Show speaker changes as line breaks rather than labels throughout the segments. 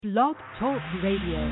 Blog Talk Radio.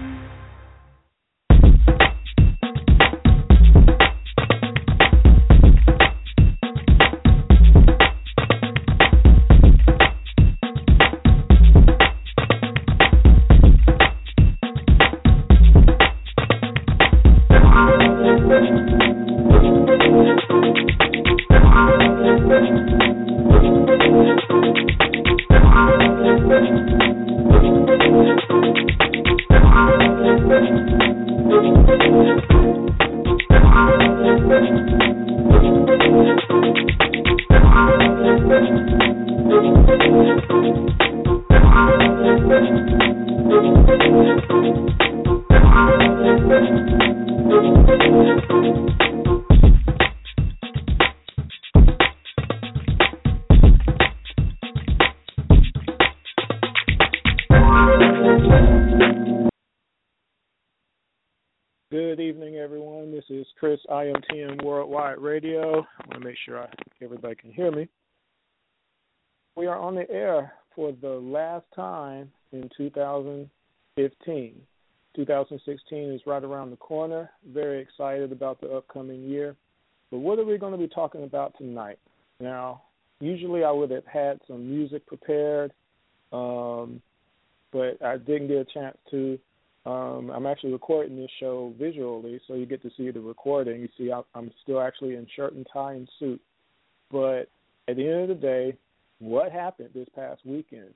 Good evening, everyone. This is Chris, IMTM Worldwide Radio. I want to make sure everybody can hear me. We are on the air for the last time in 2015. 2016 is right around the corner. Very excited about the upcoming year. But what are we going to be talking about tonight? Now, usually I would have had some music prepared, but I didn't get a chance to. I'm actually recording this show visually, so you get to see the recording. You see I'm still actually in shirt and tie and suit. But at the end of the day, what happened this past weekend?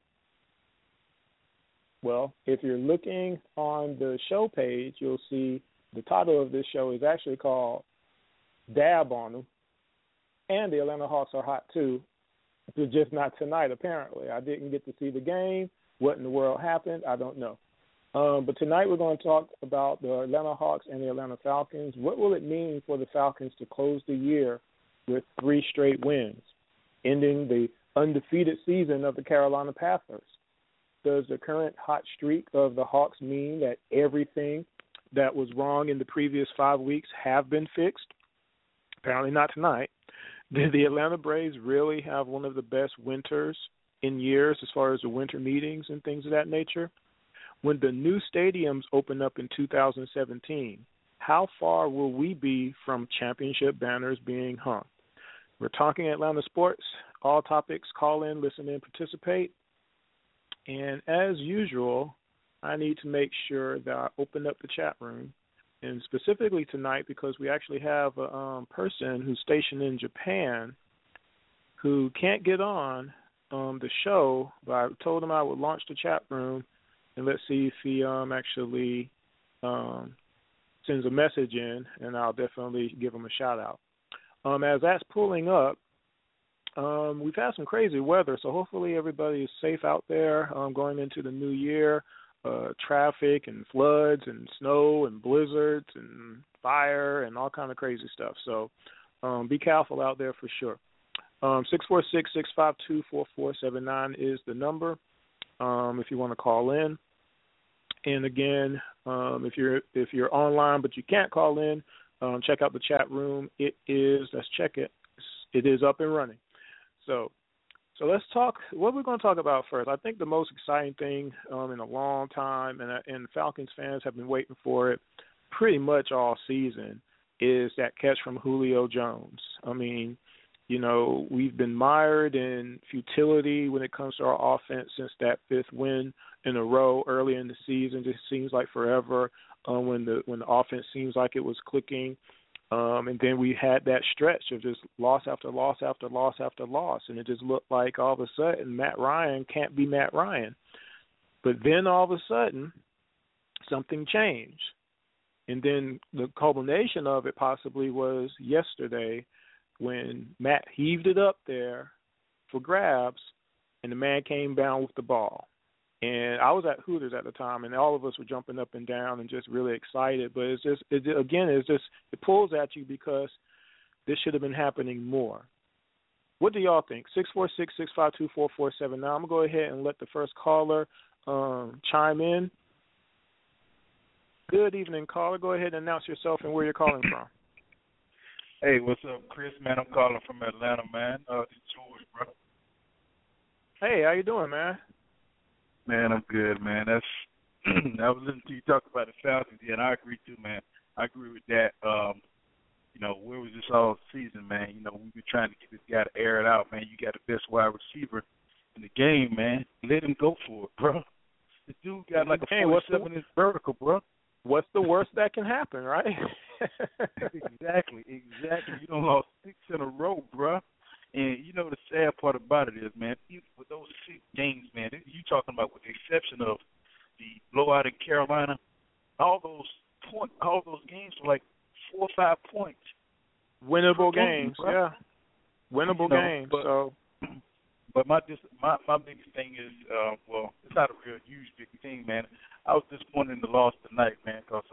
Well, if you're looking on the show page, you'll see the title of this show is actually called Dab on Them, and the Atlanta Hawks are hot too, but just not tonight apparently. I didn't get to see the game. What in the world happened? I don't know. But tonight we're going to talk about the Atlanta Hawks and the Atlanta Falcons. What will it mean for the Falcons to close the year with 3 straight wins, ending the undefeated season of the Carolina Panthers? Does the current hot streak of the Hawks mean that everything that was wrong in the previous 5 weeks have been fixed? Apparently not tonight. Did the Atlanta Braves really have one of the best winters in years as far as the winter meetings and things of that nature? When the new stadiums open up in 2017, how far will we be from championship banners being hung? We're talking Atlanta sports. All topics, call in, listen in, participate. And as usual, I need to make sure that I open up the chat room, and specifically tonight because we actually have a person who's stationed in Japan who can't get on the show, but I told him I would launch the chat room. And let's see if he actually sends a message in, and I'll definitely give him a shout-out. As that's pulling up, we've had some crazy weather, so hopefully everybody is safe out there going into the new year. Traffic and floods and snow and blizzards and fire and all kind of crazy stuff. So be careful out there for sure. 646-652-4479 is the number. If you want to call in. And again, if you're online but you can't call in, check out the chat room. It is up and running. So let's talk. What we're going to talk about first, I think the most exciting thing in a long time, and Falcons fans have been waiting for it pretty much all season, is that catch from Julio Jones. I mean, you know, we've been mired in futility when it comes to our offense since that 5th win in a row early in the season. Just seems like forever when the offense seems like it was clicking. And then we had that stretch of just loss after loss after loss after loss, and it just looked like all of a sudden Matt Ryan can't be Matt Ryan. But then all of a sudden something changed. And then the culmination of it possibly was yesterday when Matt heaved it up there for grabs, and the man came down with the ball. And I was at Hooters at the time, and all of us were jumping up and down and just really excited. But it pulls at you because this should have been happening more. What do y'all think? 646-652-4479. I'm going to go ahead and let the first caller chime in. Good evening, caller. Go ahead and announce yourself and where you're calling from.
Hey, what's up, Chris? Man, I'm calling from Atlanta, man. It's George, bro.
Hey, how you doing, man?
Man, I'm good, man. That's I was listening to you talk about the Falcons, yeah, and I agree too, man. I agree with that. Where was this all season, man? We've been trying to get this guy to air it out, man. You got the best wide receiver in the game, man. Let him go for it, bro. The dude got like a 47-inch vertical, bro.
What's the worst that can happen, right?
Exactly. You done lost 6 in a row, bro. And the sad part about it is, man, with those 6 games, man, you talking about with the exception of the blowout in Carolina, all those games were like 4 or 5 points.
Winnable games, yeah. Winnable games.
But my biggest thing is, it's not a real huge big thing, man. I was disappointed in the loss tonight, man, because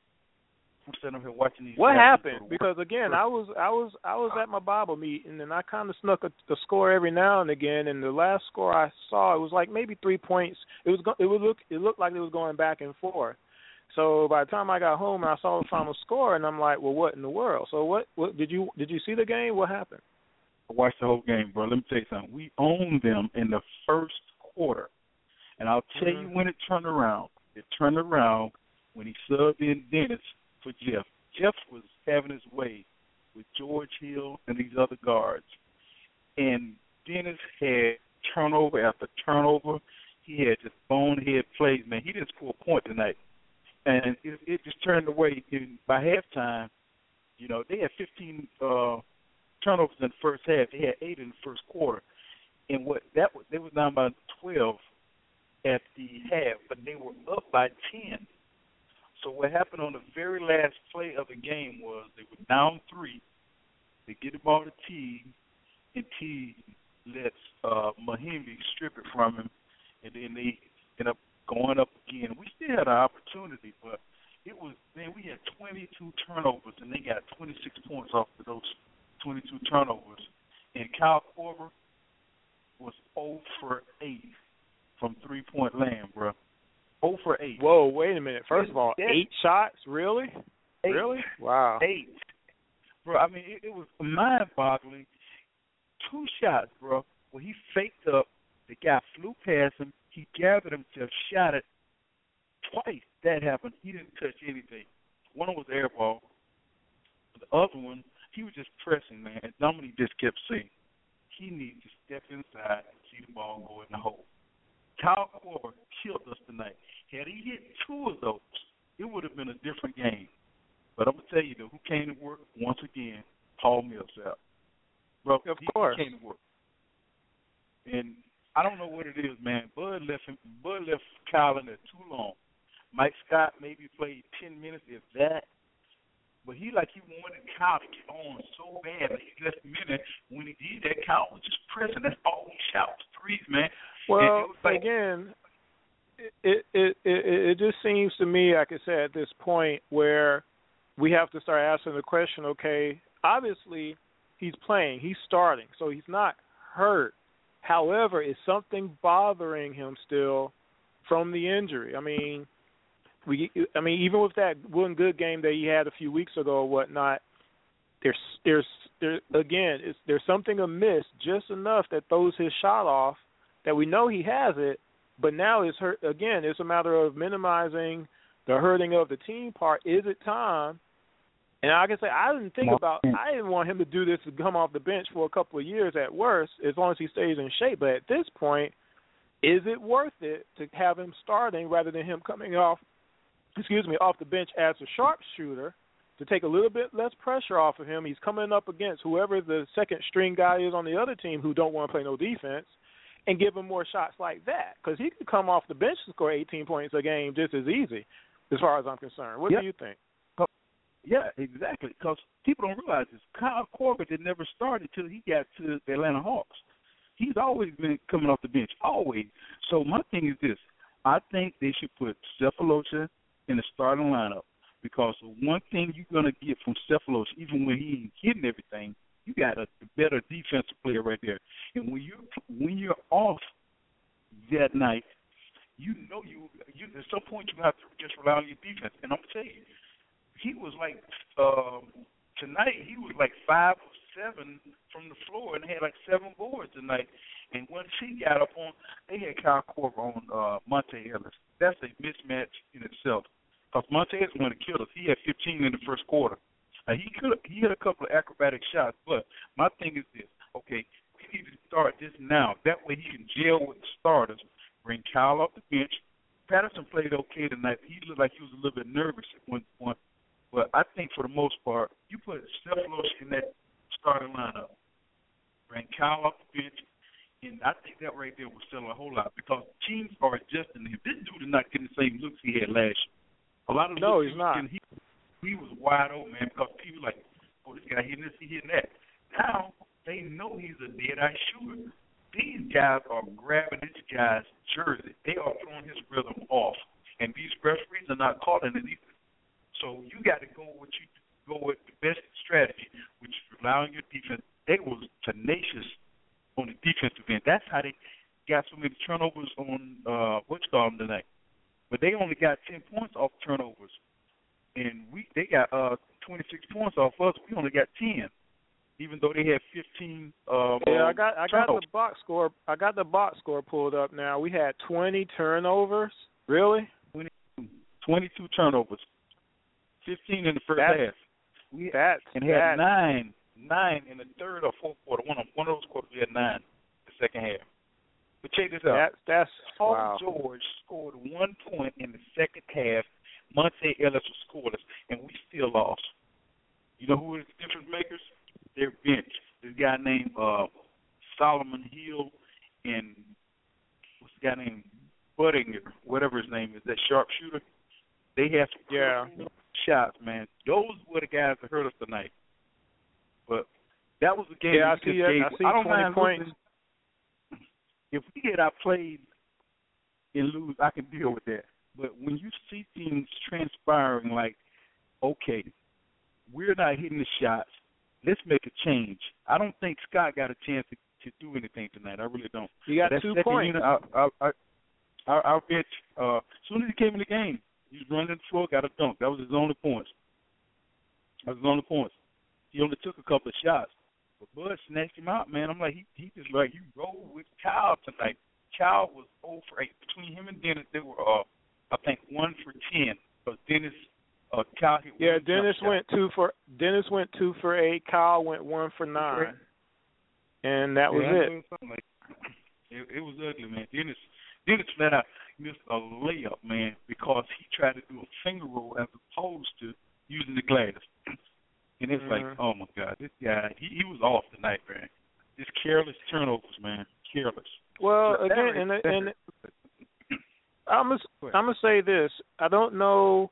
I'm sitting up here watching these.
What happened? Because again, I was at my Bible meeting, and I kind of snuck a score every now and again. And the last score I saw, it was like maybe 3 points. It looked like it was going back and forth. So by the time I got home and I saw the final score, and I'm like, well, what in the world? So what did you see the game? What happened?
I watched the whole game, bro. Let me tell you something. We owned them in the first quarter, and I'll tell you when it turned around. It turned around when he subbed in Dennis for Jeff. Jeff was having his way with George Hill and these other guards, and Dennis had turnover after turnover. He had just bonehead plays, man. He didn't score a point tonight. And it just turned away. By halftime, they had 15 turnovers in the first half. They had 8 in the first quarter. And they were down by 12 at the half, but they were up by 10. So what happened on the very last play of the game was they were down 3. They get the ball to T, and T lets Mahimbi strip it from him, and then they end up going up again. We still had an opportunity, but we had 22 turnovers, and they got 26 points off of those 22 turnovers. And Kyle Korver was 0 for 8 from three-point land, bro. 0 for 8.
Whoa, wait a minute. First of all, 8 shots? Really?
8.
Really? Wow.
8. Bro, I mean, it was mind-boggling. 2 shots, bro, where he faked up. The guy flew past him. He gathered himself, shot it. Twice that happened. He didn't touch anything. One was air ball. The other one, he was just pressing, man. Dominique just kept saying, he needs to step inside and see the ball go in the hole. Kyle Korver killed us tonight. Had he hit 2 of those, it would have been a different game. But I'm going to tell you, though, who came to work once again? Paul Millsap. Bro,
of course.
He came to work. And I don't know what it is, man. Bud left Kyle in there too long. Mike Scott maybe played 10 minutes, if that. But he wanted Kyle to get on so bad. Like he left him in there. When he did that, Kyle was just pressing. That's all he shot was threes, man.
Well, again, it just seems to me, like I said, at this point where we have to start asking the question, okay, obviously he's playing. He's starting. So he's not hurt. However, is something bothering him still from the injury? I mean, even with that one good game that he had a few weeks ago or whatnot, there's something amiss just enough that throws his shot off that we know he has it, but now it's hurt again. It's a matter of minimizing the hurting of the team part. Is it time? And like I say, I didn't want him to do this to come off the bench for a couple of years at worst, as long as he stays in shape. But at this point, is it worth it to have him starting rather than him coming off the bench as a sharpshooter to take a little bit less pressure off of him? He's coming up against whoever the second string guy is on the other team who don't want to play no defense, and give him more shots like that, because he could come off the bench and score 18 points a game just as easy, as far as I'm concerned. What do you think?
Yeah, exactly, because people don't realize this. Kyle Korver did never start until he got to the Atlanta Hawks. He's always been coming off the bench, always. So my thing is this. I think they should put Cephalosha in the starting lineup, because the one thing you're going to get from Cephalosha, even when he ain't hitting everything, you got a better defensive player right there. And when you're off that night, you at some point you have to just rely on your defense. And I'm going to tell you, he was like tonight. He was like 5 or 7 from the floor, and they had like 7 boards tonight. And once he got up on, they had Kyle Korver on Monte Ellis. That's a mismatch in itself. Because Monte Ellis went to kill us. He had 15 in the first quarter. He had a couple of acrobatic shots, but my thing is this. Okay, we need to start this now. That way he can gel with the starters, bring Kyle off the bench. Patterson played okay tonight. He looked like he was a little bit nervous at one point. But I think for the most part, you put Sefolosha in that starting lineup, bring Kyle off the bench, and I think that right there will sell a whole lot because teams are adjusting him. This dude is not getting the same looks he had last year. A lot of
no, he's not.
He was wide open, man, because people like, oh, this guy hitting this, he hitting that. Now they know he's a dead-eye shooter. These guys are grabbing this guy's jersey. They are throwing his rhythm off, and these referees are not calling it either. So you got to go with the best strategy, which is allowing your defense. They were tenacious on the defensive end. That's how they got so many turnovers on tonight. But they only got 10 points off turnovers, and they got 26 points off us. We only got 10, even though they had 15.
Yeah, I got the box score. I got the box score pulled up now. We had 20 turnovers. Really?
22 turnovers. 15 in the first half. We had 9 in the third or fourth quarter. One of those quarters we had 9 in the second half. But check this out.
That's
Paul
wow.
George scored 1 point in the second half. Monte Ellis was scoreless, and we still lost. You know who are the difference makers? Their bench. This guy named Solomon Hill and what's the guy named Budinger, whatever his name is, that sharpshooter. They have some shots, man. Those were the guys that hurt us tonight. But that was the game.
Yeah, I see
I don't
20
mind
points.
losing. If we get outplayed and lose, I can deal with that. But when you see things transpiring like, okay, we're not hitting the shots, let's make a change. I don't think Scott got a chance to do anything tonight. I really don't.
He got 2 points.
Unit, our bench, as soon as he came in the game, he was running the floor, got a dunk. That was his only points. He only took a couple of shots. But Bud snatched him out, man. I'm like, he just like, you rolled with Kyle tonight. Kyle was 0 for 8. Between him and Dennis, they were, I think, 1 for 10. But Dennis, Kyle hit one
Dennis went 2 for 8. Kyle went 1 for 9. And that was it.
It was ugly, man. Dennis flat out missed a layup, man, because he tried to do a finger roll as opposed to using the glass. And it's like, oh, my God, this guy, he was off tonight, man. Just careless turnovers, man. Careless.
Well, again, and I'm gonna say this. I don't know.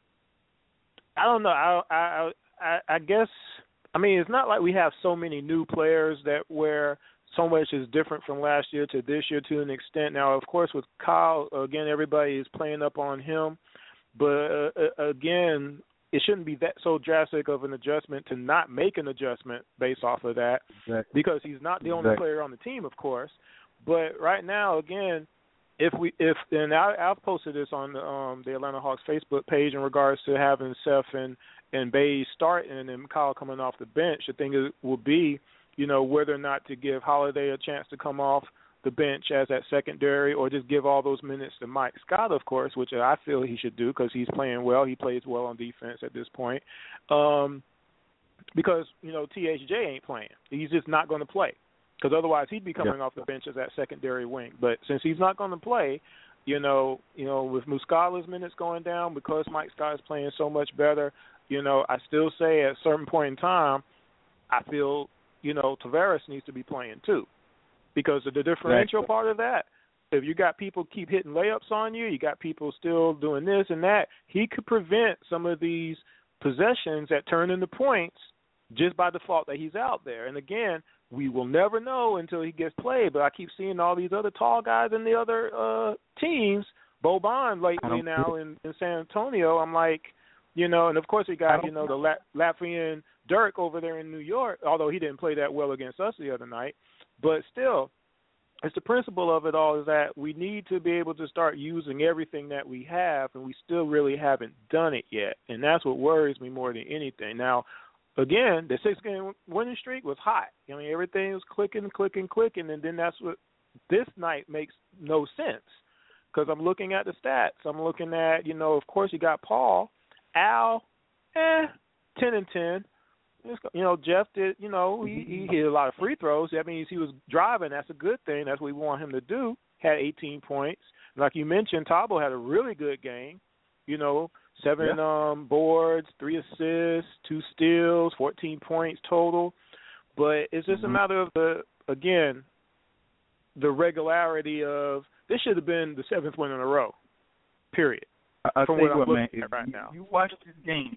I guess. I mean, it's not like we have so many new players that where so much is different from last year to this year to an extent. Now, of course, with Kyle, again, everybody is playing up on him, but again, it shouldn't be that so drastic of an adjustment to not make an adjustment based off of that, because he's not the only player on the team, of course. But right now, again, and I've posted this on the Atlanta Hawks Facebook page in regards to having Seth and Bays start and then Kyle coming off the bench. The thing will be, whether or not to give Holiday a chance to come off the bench as that secondary, or just give all those minutes to Mike Scott, of course, which I feel he should do because he's playing well. He plays well on defense at this point. Because, THJ ain't playing. He's just not going to play, because otherwise he'd be coming off the bench as that secondary wing. But since he's not going to play, with Muscala's minutes going down, because Mike Scott is playing so much better, I still say at a certain point in time, I feel, Tavares needs to be playing too. Because of the differential part of that, if you got people keep hitting layups on you, you got people still doing this and that, he could prevent some of these possessions that turn into points just by default that he's out there. And again, we will never know until he gets played, but I keep seeing all these other tall guys in the other teams, Boban lately now in San Antonio. I'm like, and of course we got, the Latvian Dirk over there in New York, although he didn't play that well against us the other night. But still, it's the principle of it all is that we need to be able to start using everything that we have, and we still really haven't done it yet. And that's what worries me more than anything. Now, again, the 6-game winning streak was hot. I mean, everything was clicking, and then that's what this night makes no sense because I'm looking at the stats. I'm looking at, of course, you got Paul, Al, 10-10. Jeff did, he hit a lot of free throws. That means he was driving. That's a good thing. That's what we want him to do. Had 18 points. Like you mentioned, Thabo had a really good game. 7 boards, 3 assists, 2 steals, 14 points total. But it's just a matter of the regularity of this should have been the 7th win in a row. Period.
I'll
from
tell
what
you
I'm
what, man.
looking at right now.
If you watch this game,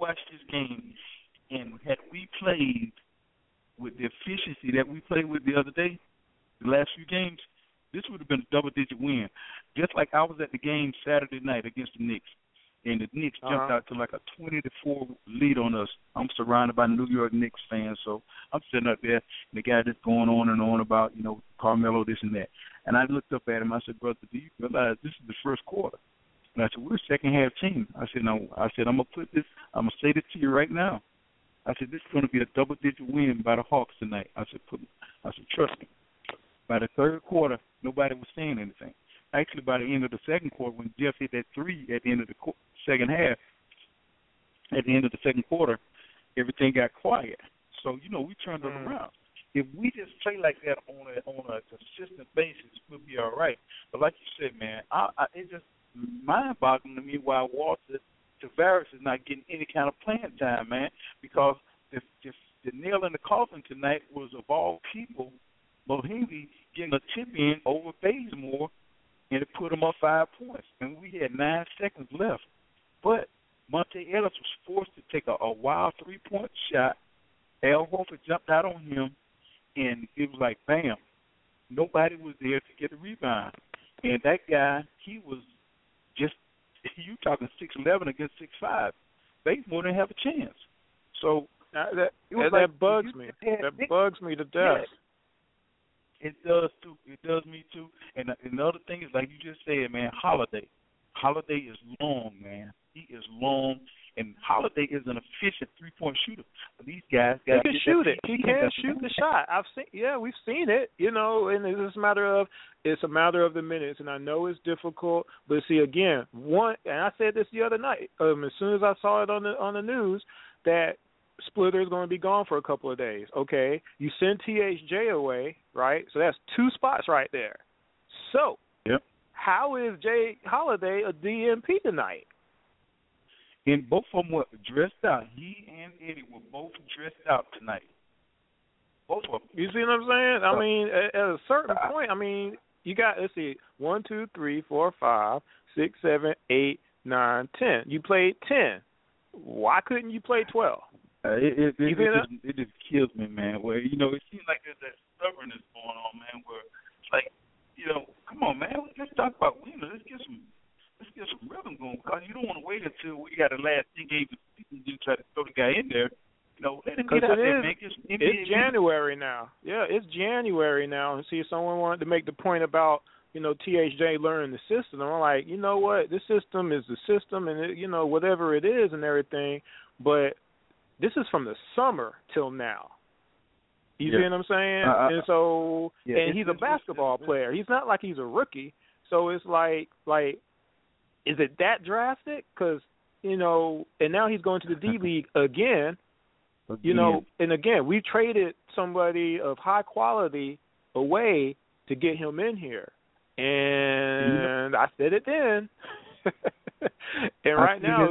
and had we played with the efficiency that we played with the other day, the last few games, this would have been a double-digit win. Just like I was at the game Saturday night against the Knicks, and the Knicks jumped out to like a 20-4 lead on us. I'm surrounded by New York Knicks fans, so I'm sitting up there, and the guy just going on and on about, Carmelo, this and that. And I looked up at him. I said, brother, do you realize this is the first quarter? And I said, we're a second-half team. I said, no. I said, I'm going to say this to you right now. I said, this is going to be a double-digit win by the Hawks tonight. I said, trust me. By the third quarter, nobody was saying anything. Actually, by the end of the second quarter, when Jeff hit that 3 at the end of the second half, at the end of the second quarter, everything got quiet. So, we turned it around. If we just play like that on a consistent basis, we'll be all right. But like you said, man, it's just mind-boggling to me why Walter Tavares is not getting any kind of playing time, man, because the nail in the coffin tonight was, of all people, Mohini getting a tip in over Bazemore, and it put him up 5 points. And we had 9 seconds left. But Monte Ellis was forced to take a wild 3-point shot. Al Horford jumped out on him, and it was like, bam. Nobody was there to get the rebound. And that guy, he was just, you talking 6'11" against 6'5". Bazemore didn't have a chance. So
that bugs me. That bugs me to death.
Yeah. It does too. It does me too. And another thing is, like you just said, man, Holiday. Holiday is long, man. He is long, and Holiday is an efficient 3-point shooter. These guys got
he can shoot it. He can shoot the shot. We've seen it. And it's a matter of the minutes. And I know it's difficult, but see again, and I said this the other night. As soon as I saw it on the news that Splitter is going to be gone for a couple of days. Okay, you send THJ away, right? So that's 2 spots right there. So, How is Jay Holiday a DNP tonight?
And both of them were dressed out. He and Eddie were both dressed out tonight. Both of them.
You see what I'm saying? I mean, at a certain point, you got, let's see, 1, 2, 3, 4, 5, 6, 7, 8, 9, 10. You played 10. Why couldn't you play 12?
It just kills me, man. Where it seems like there's that stubbornness going on, man. Where it's like, come on, man. Let's talk about winning. Let's get some rhythm going. Because you don't want to wait until we got the last 10 games and just try to throw the guy in there. Let him get out there, man.
It's January now. Yeah, it's January now. And see, someone wanted to make the point about THJ learning the system. I'm like, you know what? This system is the system, and whatever it is and everything. But this is from the summer till now. You see what I'm saying? And so, and he's a basketball player. He's not like he's a rookie. So it's like, is it that drastic? Because, and now he's going to the D League again. And again, we traded somebody of high quality away to get him in here. And I said it then. And right now,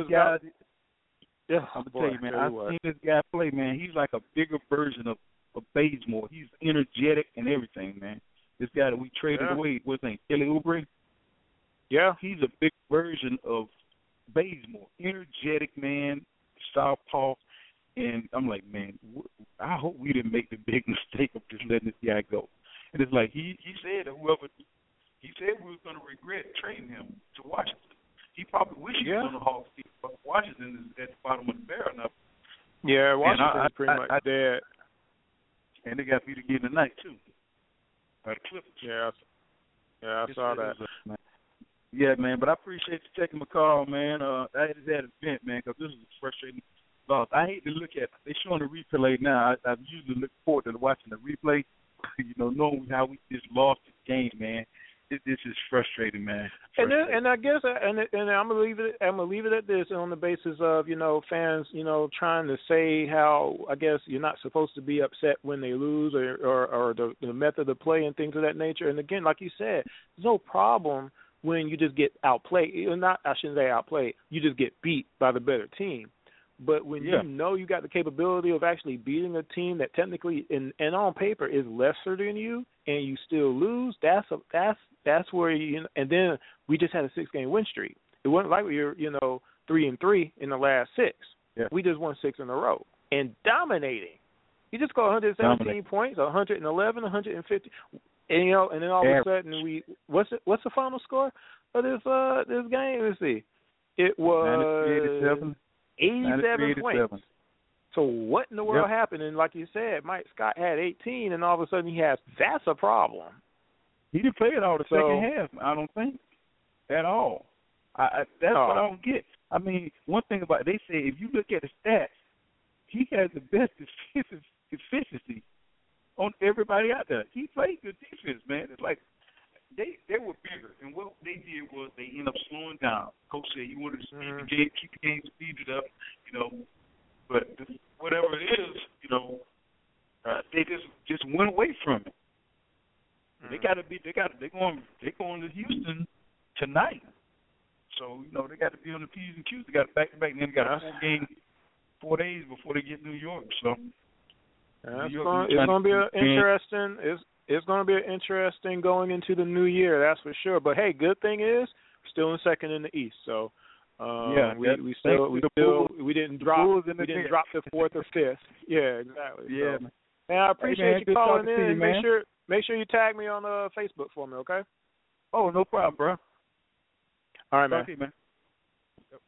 I'm gonna tell you, man. I've seen this guy play, man. He's like a bigger version of Bazemore. He's energetic and everything, man. This guy that we traded away, what's his name, Kelly Oubre?
Yeah.
He's a big version of Bazemore. Energetic, man, southpaw. And I'm like, man, I hope we didn't make the big mistake of just letting this guy go. And it's like he said that he said we were going to regret trading him to Washington. He probably wished he was on the Hawks team, but Washington is at the bottom of the barrel now.
Yeah, Washington's pretty much dead.
And they got beat again tonight, too. By the Clippers.
Yeah, I saw that.
Yeah, man, but I appreciate you taking my call, man. I just had a vent, man, because this is a frustrating loss. I hate to look at they showing the replay now. I usually look forward to watching the replay, knowing how we just lost game, man. This is frustrating, man.
And I guess and I'm gonna leave it at this on the basis of fans trying to say how I guess you're not supposed to be upset when they lose or the method of play and things of that nature. And again, like you said, there's no problem when you just get outplayed. I shouldn't say outplayed. You just get beat by the better team. But when you know you got the capability of actually beating a team that technically and on paper is lesser than you, and you still lose, that's where and then we just had a 6-game win streak. It wasn't like we were 3-3 in the last 6.
Yeah.
We just won 6 in a row and dominating. You just scored 117 points, 111, 150, and then all of a sudden what's the final score of this game? Let's see, it was 87 points. So what in the world happened? And like you said, Mike Scott had 18, and all of a sudden that's a problem.
He didn't play it all the second half, I don't think, at all. That's what I don't get. I mean, one thing about it, they say if you look at the stats, he has the best efficiency on everybody out there. He played good defense, man. It's like they were bigger, and what they did was they ended up slowing down. Coach said he wanted to speed the game, keep the game speeded up, but whatever it is, they just went away from it. They're going to Houston tonight. So, they got to be on the P's and Q's. They got back-to-back, and then they got a 4 days before they get New York. So
it's going to be interesting. It's going to be interesting going into the new year, that's for sure. But hey, good thing is we're still in second in the East. So we didn't drop to 4th or 5th. Yeah, exactly.
Yeah.
So, man, I appreciate you calling in.
You, man.
Make sure you tag me on Facebook for me, okay?
Oh, no problem, bro.
All right, man.
Okay, man. Yep.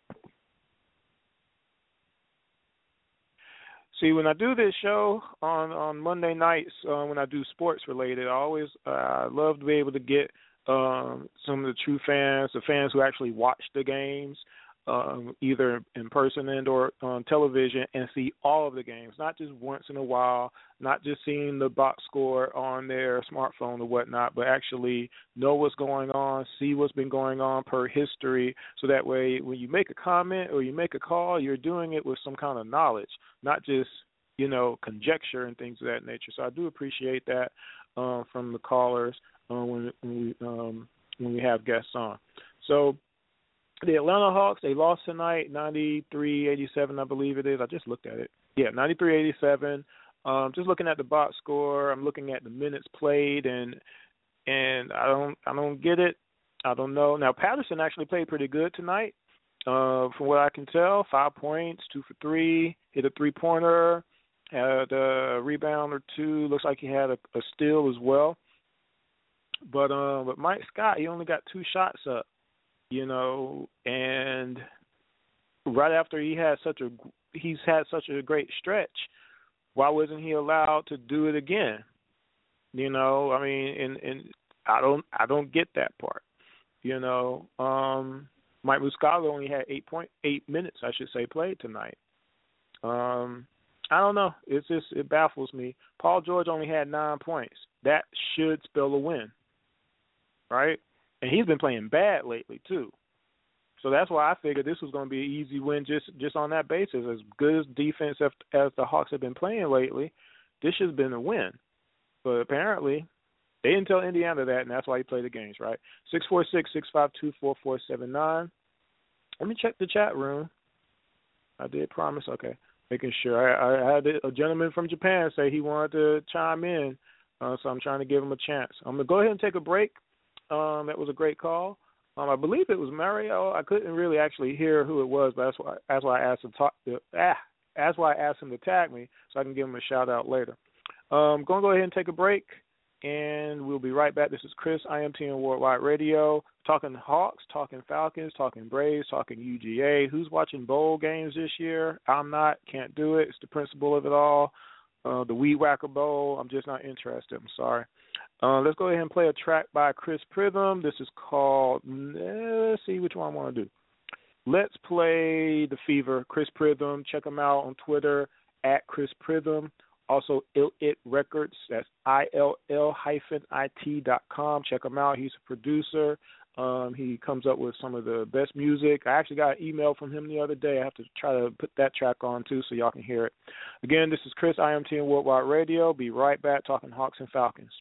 See, when I do this show on Monday nights, when I do sports related, I love to be able to get some of the true fans, the fans who actually watch the games, either in person and or on television, and see all of the games, not just once in a while, not just seeing the box score on their smartphone or whatnot, but actually know what's going on, see what's been going on per history, so that way when you make a comment or you make a call, you're doing it with some kind of knowledge, not just, conjecture and things of that nature. So I do appreciate that from the callers when we have guests on. So the Atlanta Hawks, they lost tonight, 93-87, I believe it is. I just looked at it. Yeah, 93-87. Just looking at the box score, I'm looking at the minutes played, and I don't get it. I don't know. Now Patterson actually played pretty good tonight, from what I can tell. 5 points, 2 for 3, hit a 3-pointer, had a rebound or 2. Looks like he had a steal as well. But Mike Scott, he only got 2 shots up. And right after he's had such a great stretch, why wasn't he allowed to do it again? I mean, and I don't get that part. Mike Muscala only had 8 minutes, I should say, played tonight. I don't know. It baffles me. Paul George only had 9 points. That should spell a win, right? And he's been playing bad lately, too. So that's why I figured this was going to be an easy win just on that basis. As good as defense as the Hawks have been playing lately, this has been a win. But apparently they didn't tell Indiana that, and that's why he played the games, right? 646-652-4479. Let me check the chat room. I did promise. Okay. Making sure. I had a gentleman from Japan say he wanted to chime in, so I'm trying to give him a chance. I'm going to go ahead and take a break. That was a great call. I believe it was Mario. I couldn't really actually hear who it was, but that's why I asked that's why I asked him to tag me so I can give him a shout out later. I'm going to go ahead and take a break, and we'll be right back. This is Chris, IMTN Worldwide Radio, talking Hawks, talking Falcons, talking Braves, talking UGA. Who's watching bowl games this year? I'm not. Can't do it. It's the principle of it all. The Weed Whacker Bowl, I'm just not interested. I'm sorry. Let's go ahead and play a track by Chris Pritham. This is called, let's see which one I want to do. Let's play The Fever, Chris Pritham. Check him out on Twitter, @Chris Pritham. Also, It Records. That's ILL-IT.com. Check him out. He's a producer. He comes up with some of the best music. I actually got an email from him the other day. I have to try to put that track on, too, so y'all can hear it. Again, this is Chris, IMT and Worldwide Radio. Be right back talking Hawks and Falcons.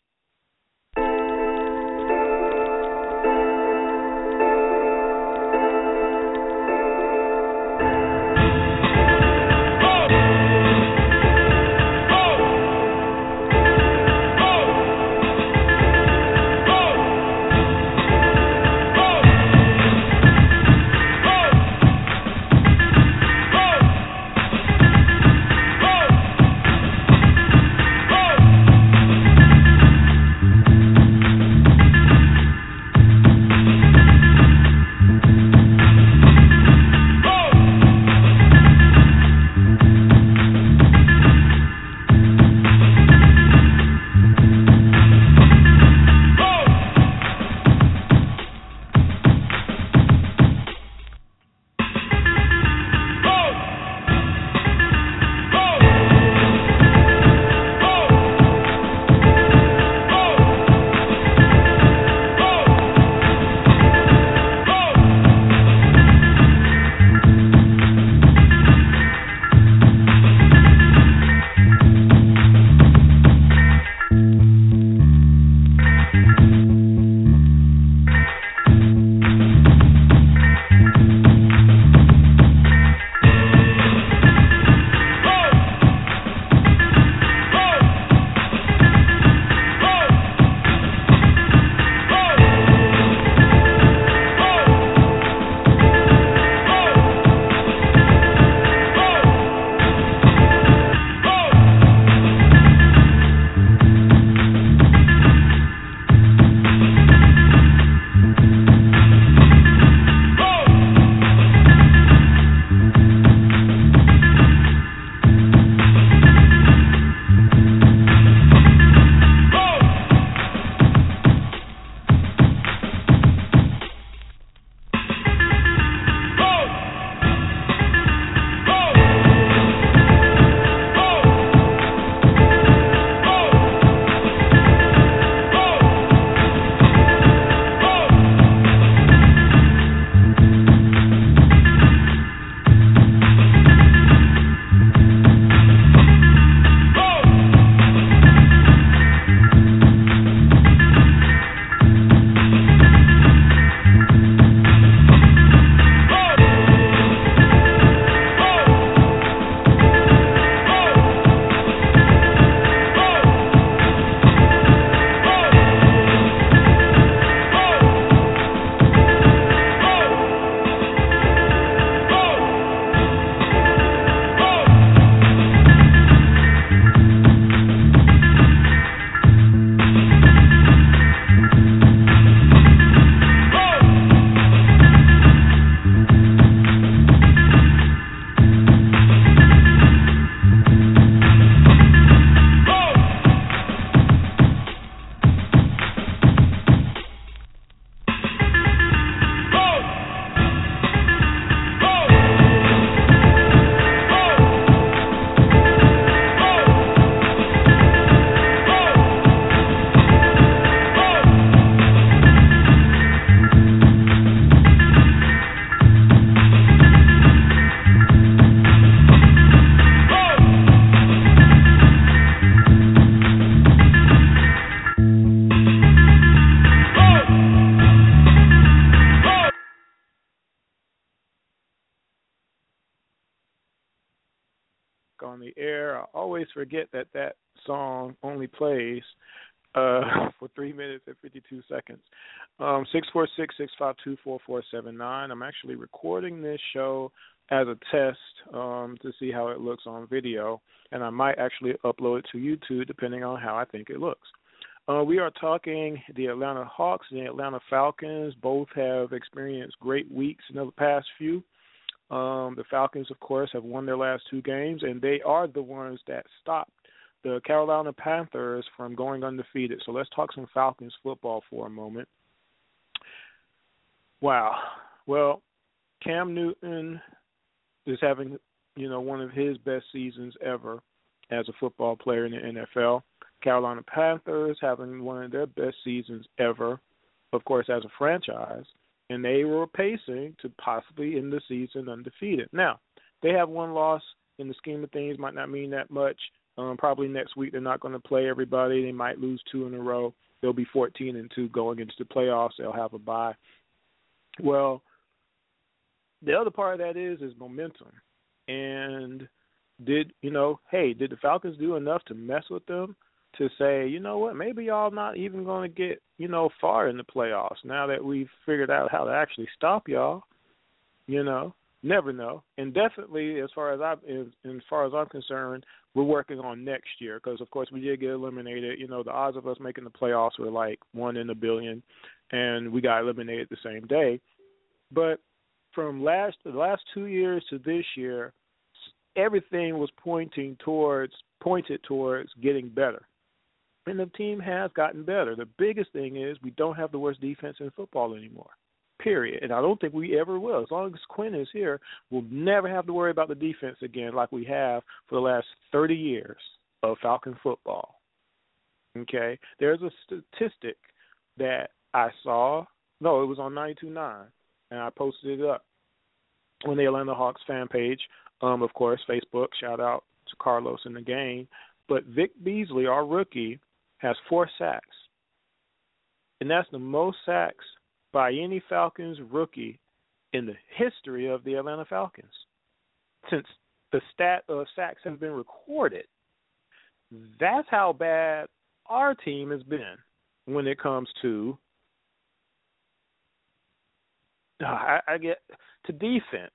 On the air. I always forget that song only plays for 3 minutes and 52 seconds. 646-652-4479. I'm actually recording this show as a test to see how it looks on video, and I might actually upload it to YouTube depending on how I think it looks. We are talking the Atlanta Hawks and the Atlanta Falcons. Both have experienced great weeks in the past few. The Falcons, of course, have won their last 2 games, and they are the ones that stopped the Carolina Panthers from going undefeated. So let's talk some Falcons football for a moment. Wow. Well, Cam Newton is having, one of his best seasons ever. as a football player in the NFL. Carolina Panthers having one of their best seasons ever, of course, as a franchise, and they were pacing to possibly end the season undefeated. Now, they have one loss in the scheme of things, might not mean that much. Probably next week they're not going to play everybody. They might lose 2 in a row. They'll be 14-2 going into the playoffs. They'll have a bye. Well, the other part of that is momentum. And did the Falcons do enough to mess with them to say, you know what, maybe y'all not even going to get, far in the playoffs now that we've figured out how to actually stop y'all? Never know. And definitely, as far as I'm concerned, we're working on next year because, of course, we did get eliminated. The odds of us making the playoffs were like 1 in a billion, and we got eliminated the same day. But from the last 2 years to this year, everything was pointed towards getting better. And the team has gotten better. The biggest thing is we don't have the worst defense in football anymore, period. And I don't think we ever will. As long as Quinn is here, we'll never have to worry about the defense again like we have for the last 30 years of Falcon football. Okay? There's a statistic that I saw. No, it was on 92.9, and I posted it up on the Atlanta Hawks fan page. Of course, Facebook, shout out to Carlos in the game. But Vic Beasley, our rookie, has 4 sacks. And that's the most sacks by any Falcons rookie in the history of the Atlanta Falcons since the stat of sacks has been recorded. That's how bad our team has been when it comes to I get to defense.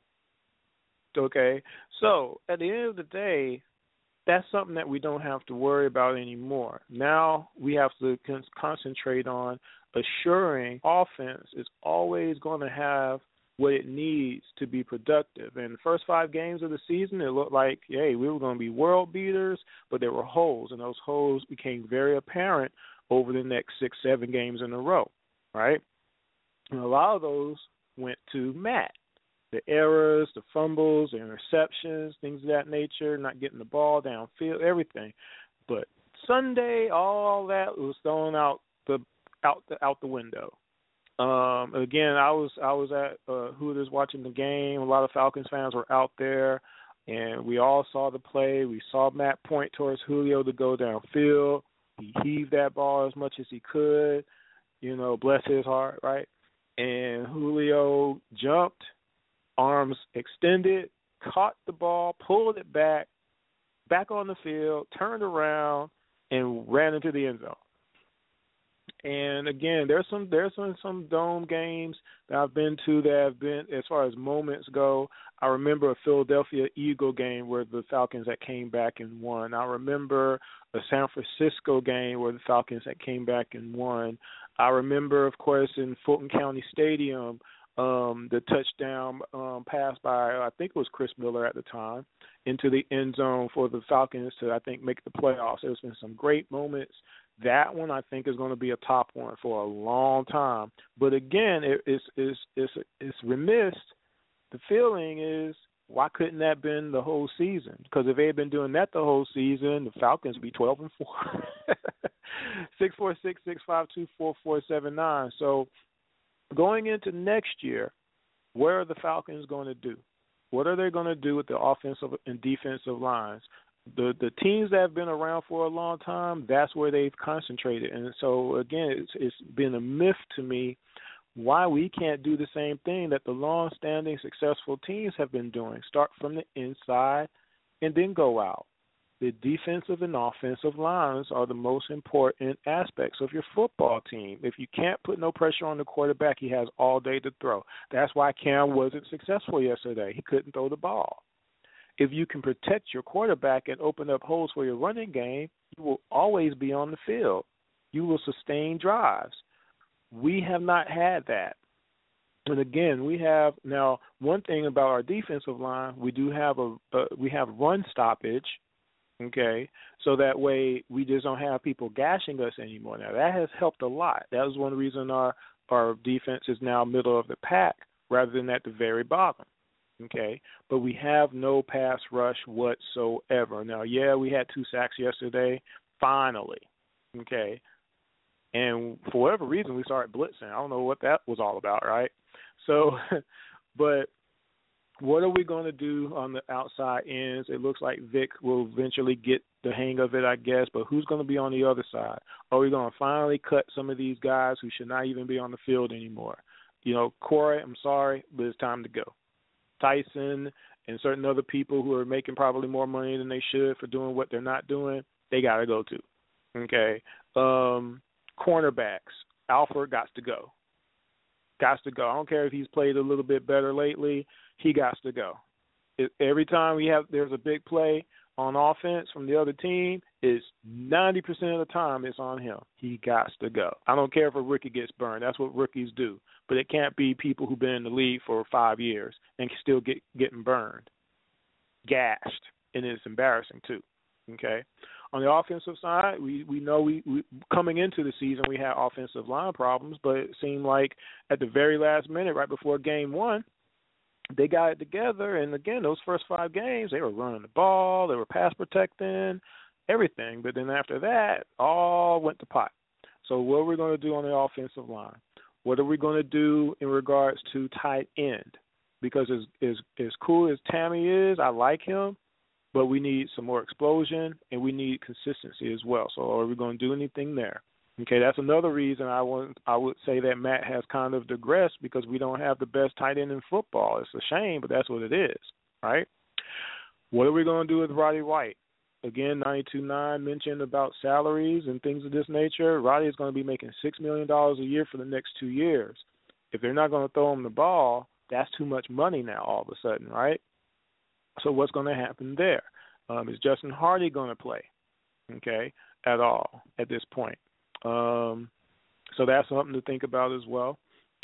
Okay, so at the end of the day, that's something that we don't have to worry about anymore. Now we have to concentrate on assuring offense is always going to have what it needs to be productive. In the first 5 games of the season, it looked like, hey, we were going to be world beaters, but there were holes, and those holes became very apparent over the next 6-7 games in a row, right? And a lot of those went to Matt. The errors, the fumbles, the interceptions, things of that nature, not getting the ball downfield, everything. But Sunday, all that was thrown out the window. Again, I was at Hooters watching the game. A lot of Falcons fans were out there, and we all saw the play. We saw Matt point towards Julio to go downfield. He heaved that ball as much as he could, bless his heart, right? And Julio jumped, arms extended, caught the ball, pulled it back on the field, turned around, and ran into the end zone. And again, there's some dome games that I've been to that have been, as far as moments go. I remember a Philadelphia Eagle game where the Falcons that came back and won. I remember a San Francisco game where the Falcons that came back and won. I remember, of course, in Fulton County Stadium, the touchdown pass by, I think it was Chris Miller at the time, into the end zone for the Falcons to, I think, make the playoffs. There's been some great moments. That one, I think, is going to be a top one for a long time. But again, it's remiss. The feeling is, why couldn't that have been the whole season? Because if they had been doing that the whole season, the Falcons would be 12-4. 646-652-4479. So going into next year, what are the Falcons going to do? What are they going to do with the offensive and defensive lines? The teams that have been around for a long time, that's where they've concentrated. And so, again, it's been a myth to me why we can't do the same thing that the long-standing successful teams have been doing. Start from the inside and then go out. The defensive and offensive lines are the most important aspects of your football team. If you can't put no pressure on the quarterback, he has all day to throw. That's why Cam wasn't successful yesterday. He couldn't throw the ball. If you can protect your quarterback and open up holes for your running game, you will always be on the field. You will sustain drives. We have not had that. And again, we have now one thing about our defensive line, we do have we have run stoppage. Okay, so that way we just don't have people gashing us anymore. Now that has helped a lot. That was one of the reasons our defense is now middle of the pack rather than at the very bottom. okay? But we have no pass rush whatsoever. Now, yeah, we had 2 sacks yesterday, finally, okay? And for whatever reason, we started blitzing. I don't know what that was all about, right? So, but what are we going to do on the outside ends? It looks like Vic will eventually get the hang of it, I guess, but who's going to be on the other side? Are we going to finally cut some of these guys who should not even be on the field anymore? You know, Corey, I'm sorry, but it's time to go. Tyson and certain other people who are making probably more money than they should for doing what they're not doing, they got to go too, okay? Cornerbacks, Alford got to go. Got to go. I don't care if he's played a little bit better lately. He got to go. Every time there's a big play on offense from the other team, it's 90% of the time it's on him. He got to go. I don't care if a rookie gets burned. That's what rookies do. But it can't be people who've been in the league for 5 years and still getting burned, gashed, and it's embarrassing too. Okay. On the offensive side, we know we coming into the season we had offensive line problems, but it seemed like at the very last minute, right before game 1, they got it together. And again, those first 5 games, they were running the ball, they were pass protecting, everything. But then after that, all went to pot. So what are we going to do on the offensive line? What are we going to do in regards to tight end? Because as cool as Tammy is, I like him. But we need some more explosion, and we need consistency as well. So are we going to do anything there? Okay, that's another reason I would say that Matt has kind of digressed, because we don't have the best tight end in football. It's a shame, but that's what it is, right? What are we going to do with Roddy White? Again, 92.9 mentioned about salaries and things of this nature. Roddy is going to be making $6 million a year for the next 2 years. If they're not going to throw him the ball, that's too much money now all of a sudden, right? So what's going to happen there? Is Justin Hardy going to play, okay, at all at this point? So that's something to think about as well.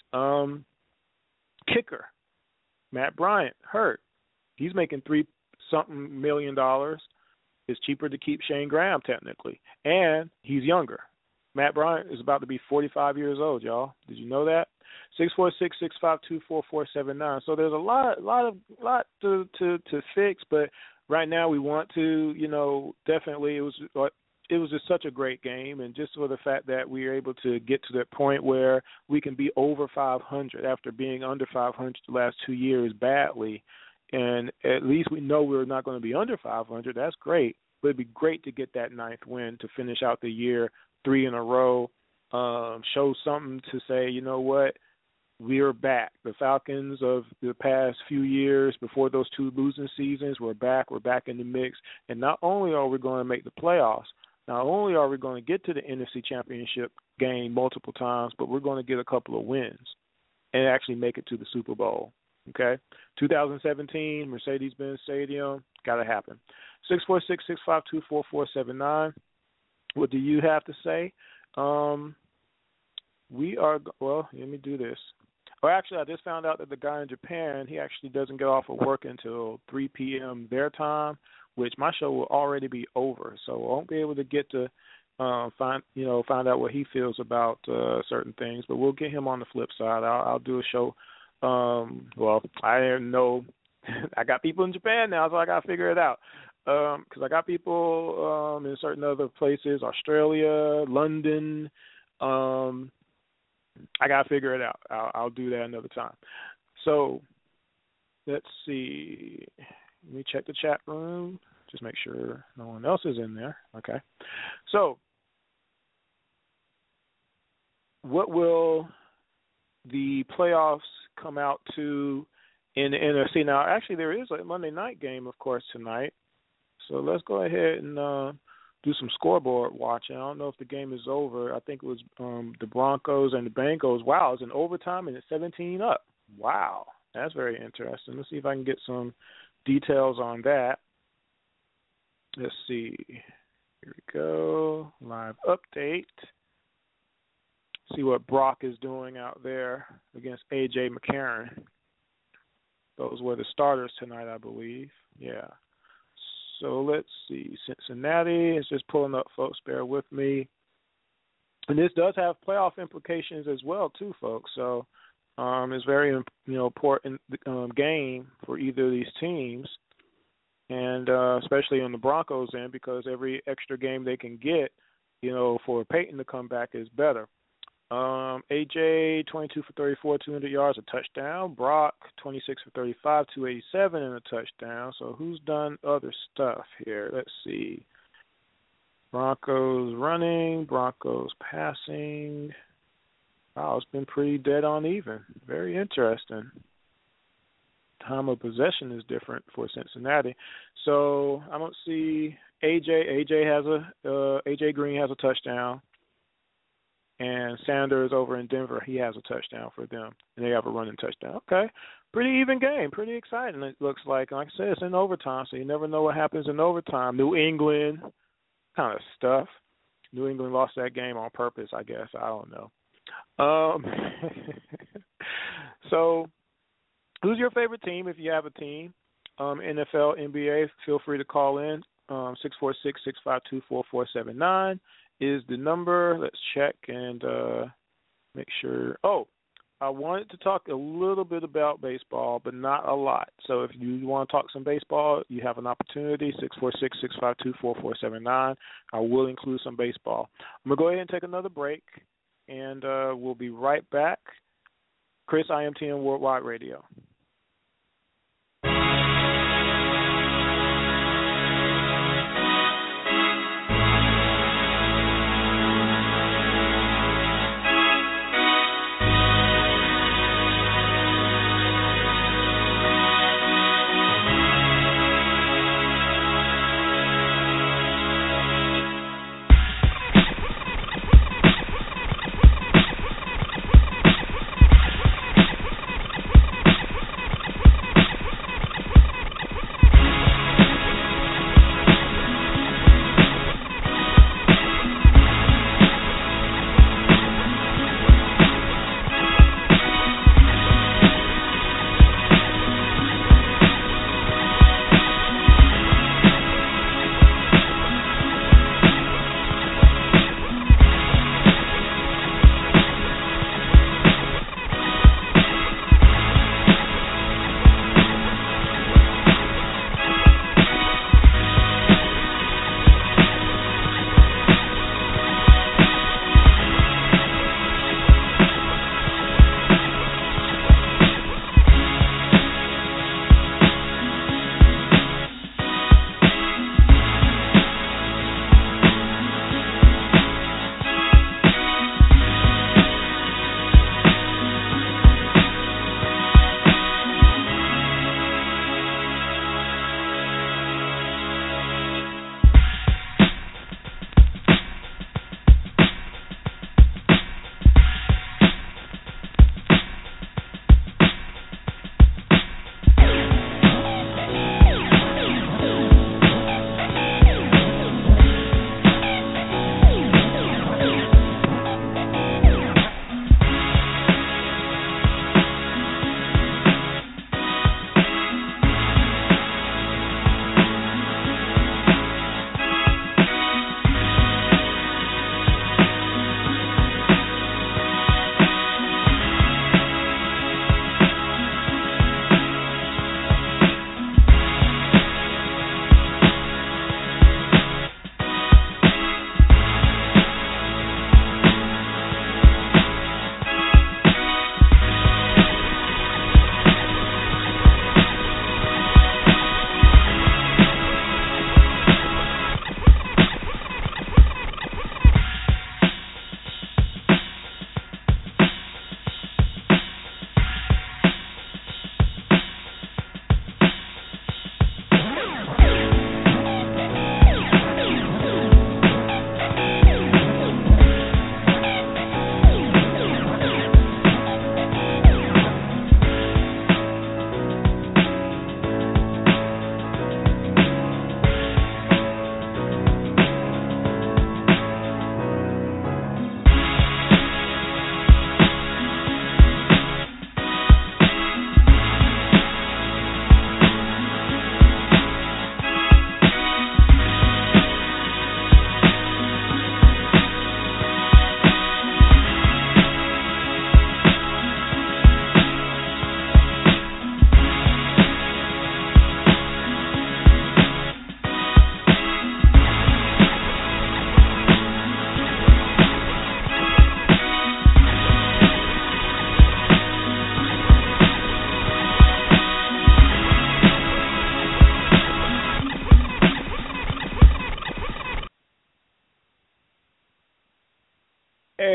Kicker, Matt Bryant, hurt. He's making $3-something million. It's cheaper to keep Shane Graham technically, and he's younger. Matt Bryant is about to be 45 years old, y'all. Did you know that? 646-652-4479. So there's a lot to fix, but right now we want to, definitely it was just such a great game, and just for the fact that we were able to get to that point where we can be over 500 after being under 500 the last 2 years badly, and at least we know we're not going to be under 500. That's great, but it'd be great to get that 9th win to finish out the year 3 in a row, show something to say, you know what, we are back. The Falcons of the past few years, before those 2 losing seasons, we're back. We're back in the mix. And not only are we going to make the playoffs, not only are we going to get to the NFC Championship game multiple times, but we're going to get a couple of wins and actually make it to the Super Bowl. Okay? 2017, Mercedes-Benz Stadium, got to happen. 646-652-4479. What do you have to say? Let me do this. Actually, I just found out that the guy in Japan, he actually doesn't get off of work until 3 p.m. their time, which my show will already be over. So I won't be able to get to find out what he feels about certain things. But we'll get him on the flip side. I'll do a show. I didn't know. I got people in Japan now, so I got to figure it out. Because I got people in certain other places, Australia, London. I got to figure it out. I'll do that another time. So let's see. Let me check the chat room. Just make sure no one else is in there. Okay. So what will the playoffs come out to in the NFC? Now, actually, there is a Monday night game, of course, tonight. So let's go ahead and do some scoreboard watching. I don't know if the game is over. I think it was the Broncos and the Bengals. Wow, it's in overtime and it's 17 up. Wow, that's very interesting. Let's see if I can get some details on that. Let's see. Here we go. Live update. See what Brock is doing out there against A.J. McCarron. Those were the starters tonight, I believe. Yeah. So let's see. Cincinnati is just pulling up, folks. Bear with me. And this does have playoff implications as well, too, folks. So It's very important game for either of these teams, and especially on the Broncos end, because every extra game they can get, for Peyton to come back is better. AJ 22 for 34, 200 yards, a touchdown. Brock 26 for 35, 287, and a touchdown. So who's done other stuff here? Let's see. Broncos running, Broncos passing. Wow, it's been pretty dead on even. Very interesting. Time of possession is different for Cincinnati. So I don't see AJ. AJ Green has a touchdown. And Sanders over in Denver, he has a touchdown for them. And they have a running touchdown. Okay. Pretty even game. Pretty exciting, it looks like. Like I said, it's in overtime, so you never know what happens in overtime. New England kind of stuff. New England lost that game on purpose, I guess. I don't know. So who's your favorite team if you have a team? NFL, NBA, feel free to call in. 646-652-4479 is the number. Let's check and make sure. Oh, I wanted to talk a little bit about baseball, but not a lot. So if you want to talk some baseball, you have an opportunity, 646-652-4479. I will include some baseball. I'm going to go ahead and take another break, and we'll be right back. Chris, IMTN Worldwide Radio.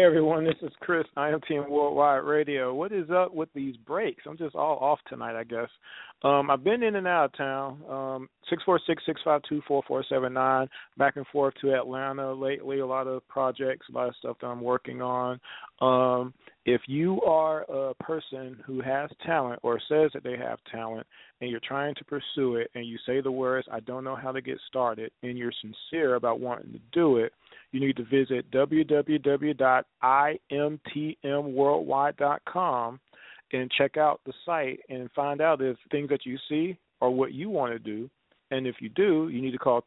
everyone, this is Chris, IMTM Worldwide Radio. What is up with these breaks? I'm just all off tonight, I guess. I've been in and out of town, 646-652-4479, back and forth to Atlanta lately, a lot of projects, a lot of stuff that I'm working on. If you are a person who has talent or says that they have talent and you're trying to pursue it and you say the words, I don't know how to get started, and you're sincere about wanting to do it, you need to visit www.imtmworldwide.com and check out the site and find out if things that you see are what you want to do. And if you do, you need to call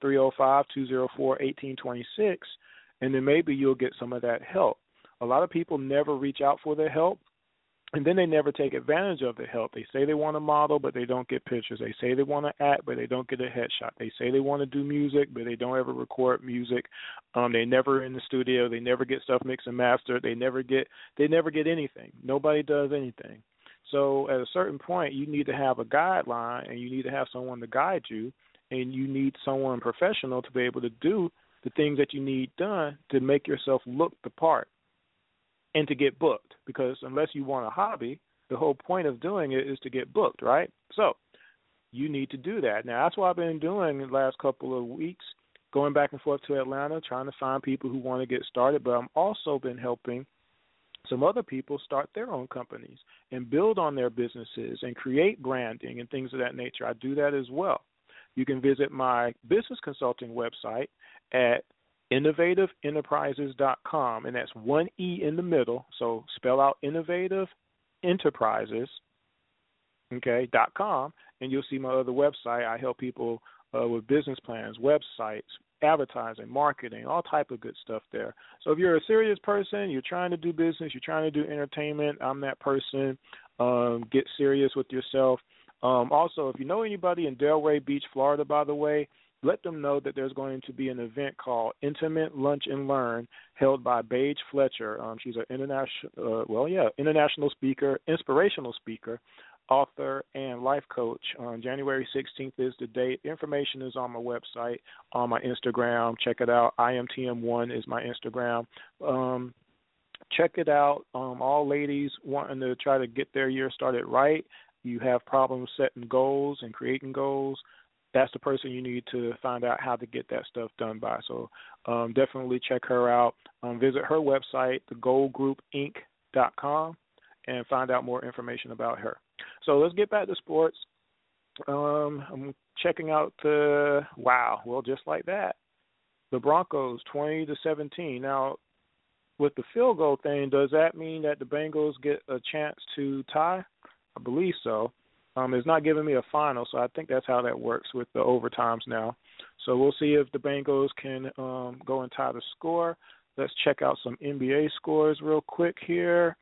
305-204-1826, and then maybe you'll get some of that help. A lot of people never reach out for the help, and then they never take advantage of the help. They say they want to model, but they don't get pictures. They say they want to act, but they don't get a headshot. They say they want to do music, but they don't ever record music. They never in the studio. They never get stuff mixed and mastered. They never get anything. Nobody does anything. So at a certain point, you need to have a guideline, and you need to have someone to guide you, and you need someone professional to be able to do the things that you need done to make yourself look the part and to get booked, because unless you want a hobby, the whole point of doing it is to get booked, right? So you need to do that. Now, that's what I've been doing the last couple of weeks, going back and forth to Atlanta, trying to find people who want to get started, but I'm also been helping some other people start their own companies and build on their businesses and create branding and things of that nature. I do that as well. You can visit my business consulting website at innovativeenterprises.com, and that's one E in the middle, so spell out Innovative Enterprises, okay, .com, and you'll see my other website. I help people with business plans, websites, advertising, marketing, all type of good stuff there. So if you're a serious person, you're trying to do business, you're trying to do entertainment, I'm that person. Get serious with yourself. Also, if you know anybody in Delray Beach, Florida, by the way, let them know that there's going to be an event called Intimate Lunch and Learn held by Paige Fletcher. She's an international speaker, inspirational speaker, author, and life coach. January 16th is the date. Information is on my website, on my Instagram. Check it out. IMTM1 is my Instagram. Check it out. All ladies wanting to try to get their year started right. You have problems setting goals and creating goals. That's the person you need to find out how to get that stuff done by. So definitely check her out. Visit her website, thegoalgroupinc.com, and find out more information about her. So let's get back to sports. I'm checking out just like that, the Broncos 20-17. Now, with the field goal thing, does that mean that the Bengals get a chance to tie? I believe so. It's not giving me a final, so I think that's how that works with the overtimes now. So we'll see if the Bengals can go and tie the score. Let's check out some NBA scores real quick here.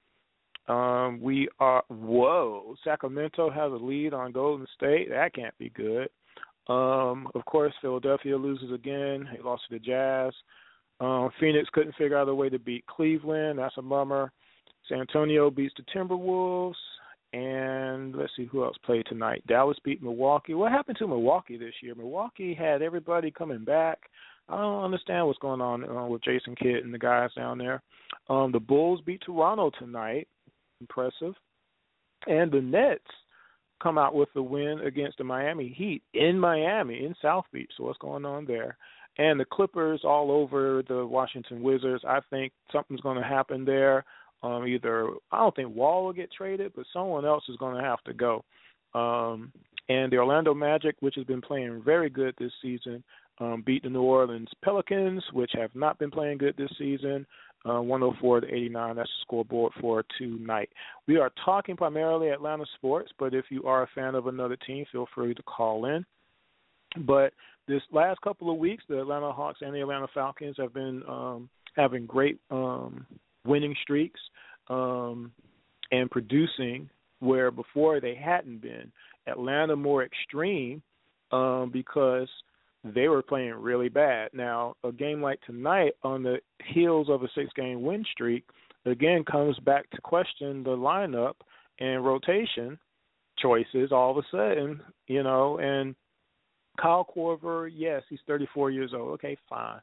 Sacramento has a lead on Golden State. That can't be good. Of course, Philadelphia loses again. They lost to the Jazz. Phoenix couldn't figure out a way to beat Cleveland. That's a bummer. San Antonio beats the Timberwolves. And let's see who else played tonight. Dallas beat Milwaukee. What happened to Milwaukee this year? Milwaukee had everybody coming back. I don't understand what's going on with Jason Kidd and the guys down there. The Bulls beat Toronto tonight. Impressive. And the Nets come out with the win against the Miami Heat in Miami, in South Beach. So what's going on there? And the Clippers all over the Washington Wizards. I think something's going to happen there. I don't think Wall will get traded, but someone else is going to have to go. And the Orlando Magic, which has been playing very good this season, beat the New Orleans Pelicans, which have not been playing good this season, 104-89. That's the scoreboard for tonight. We are talking primarily Atlanta sports, but if you are a fan of another team, feel free to call in. But this last couple of weeks, the Atlanta Hawks and the Atlanta Falcons have been having great winning streaks and producing where before they hadn't been. Atlanta more extreme because they were playing really bad. Now, a game like tonight on the heels of a 6-game win streak, again, comes back to question the lineup and rotation choices all of a sudden, and Kyle Korver, yes, he's 34 years old. Okay, fine.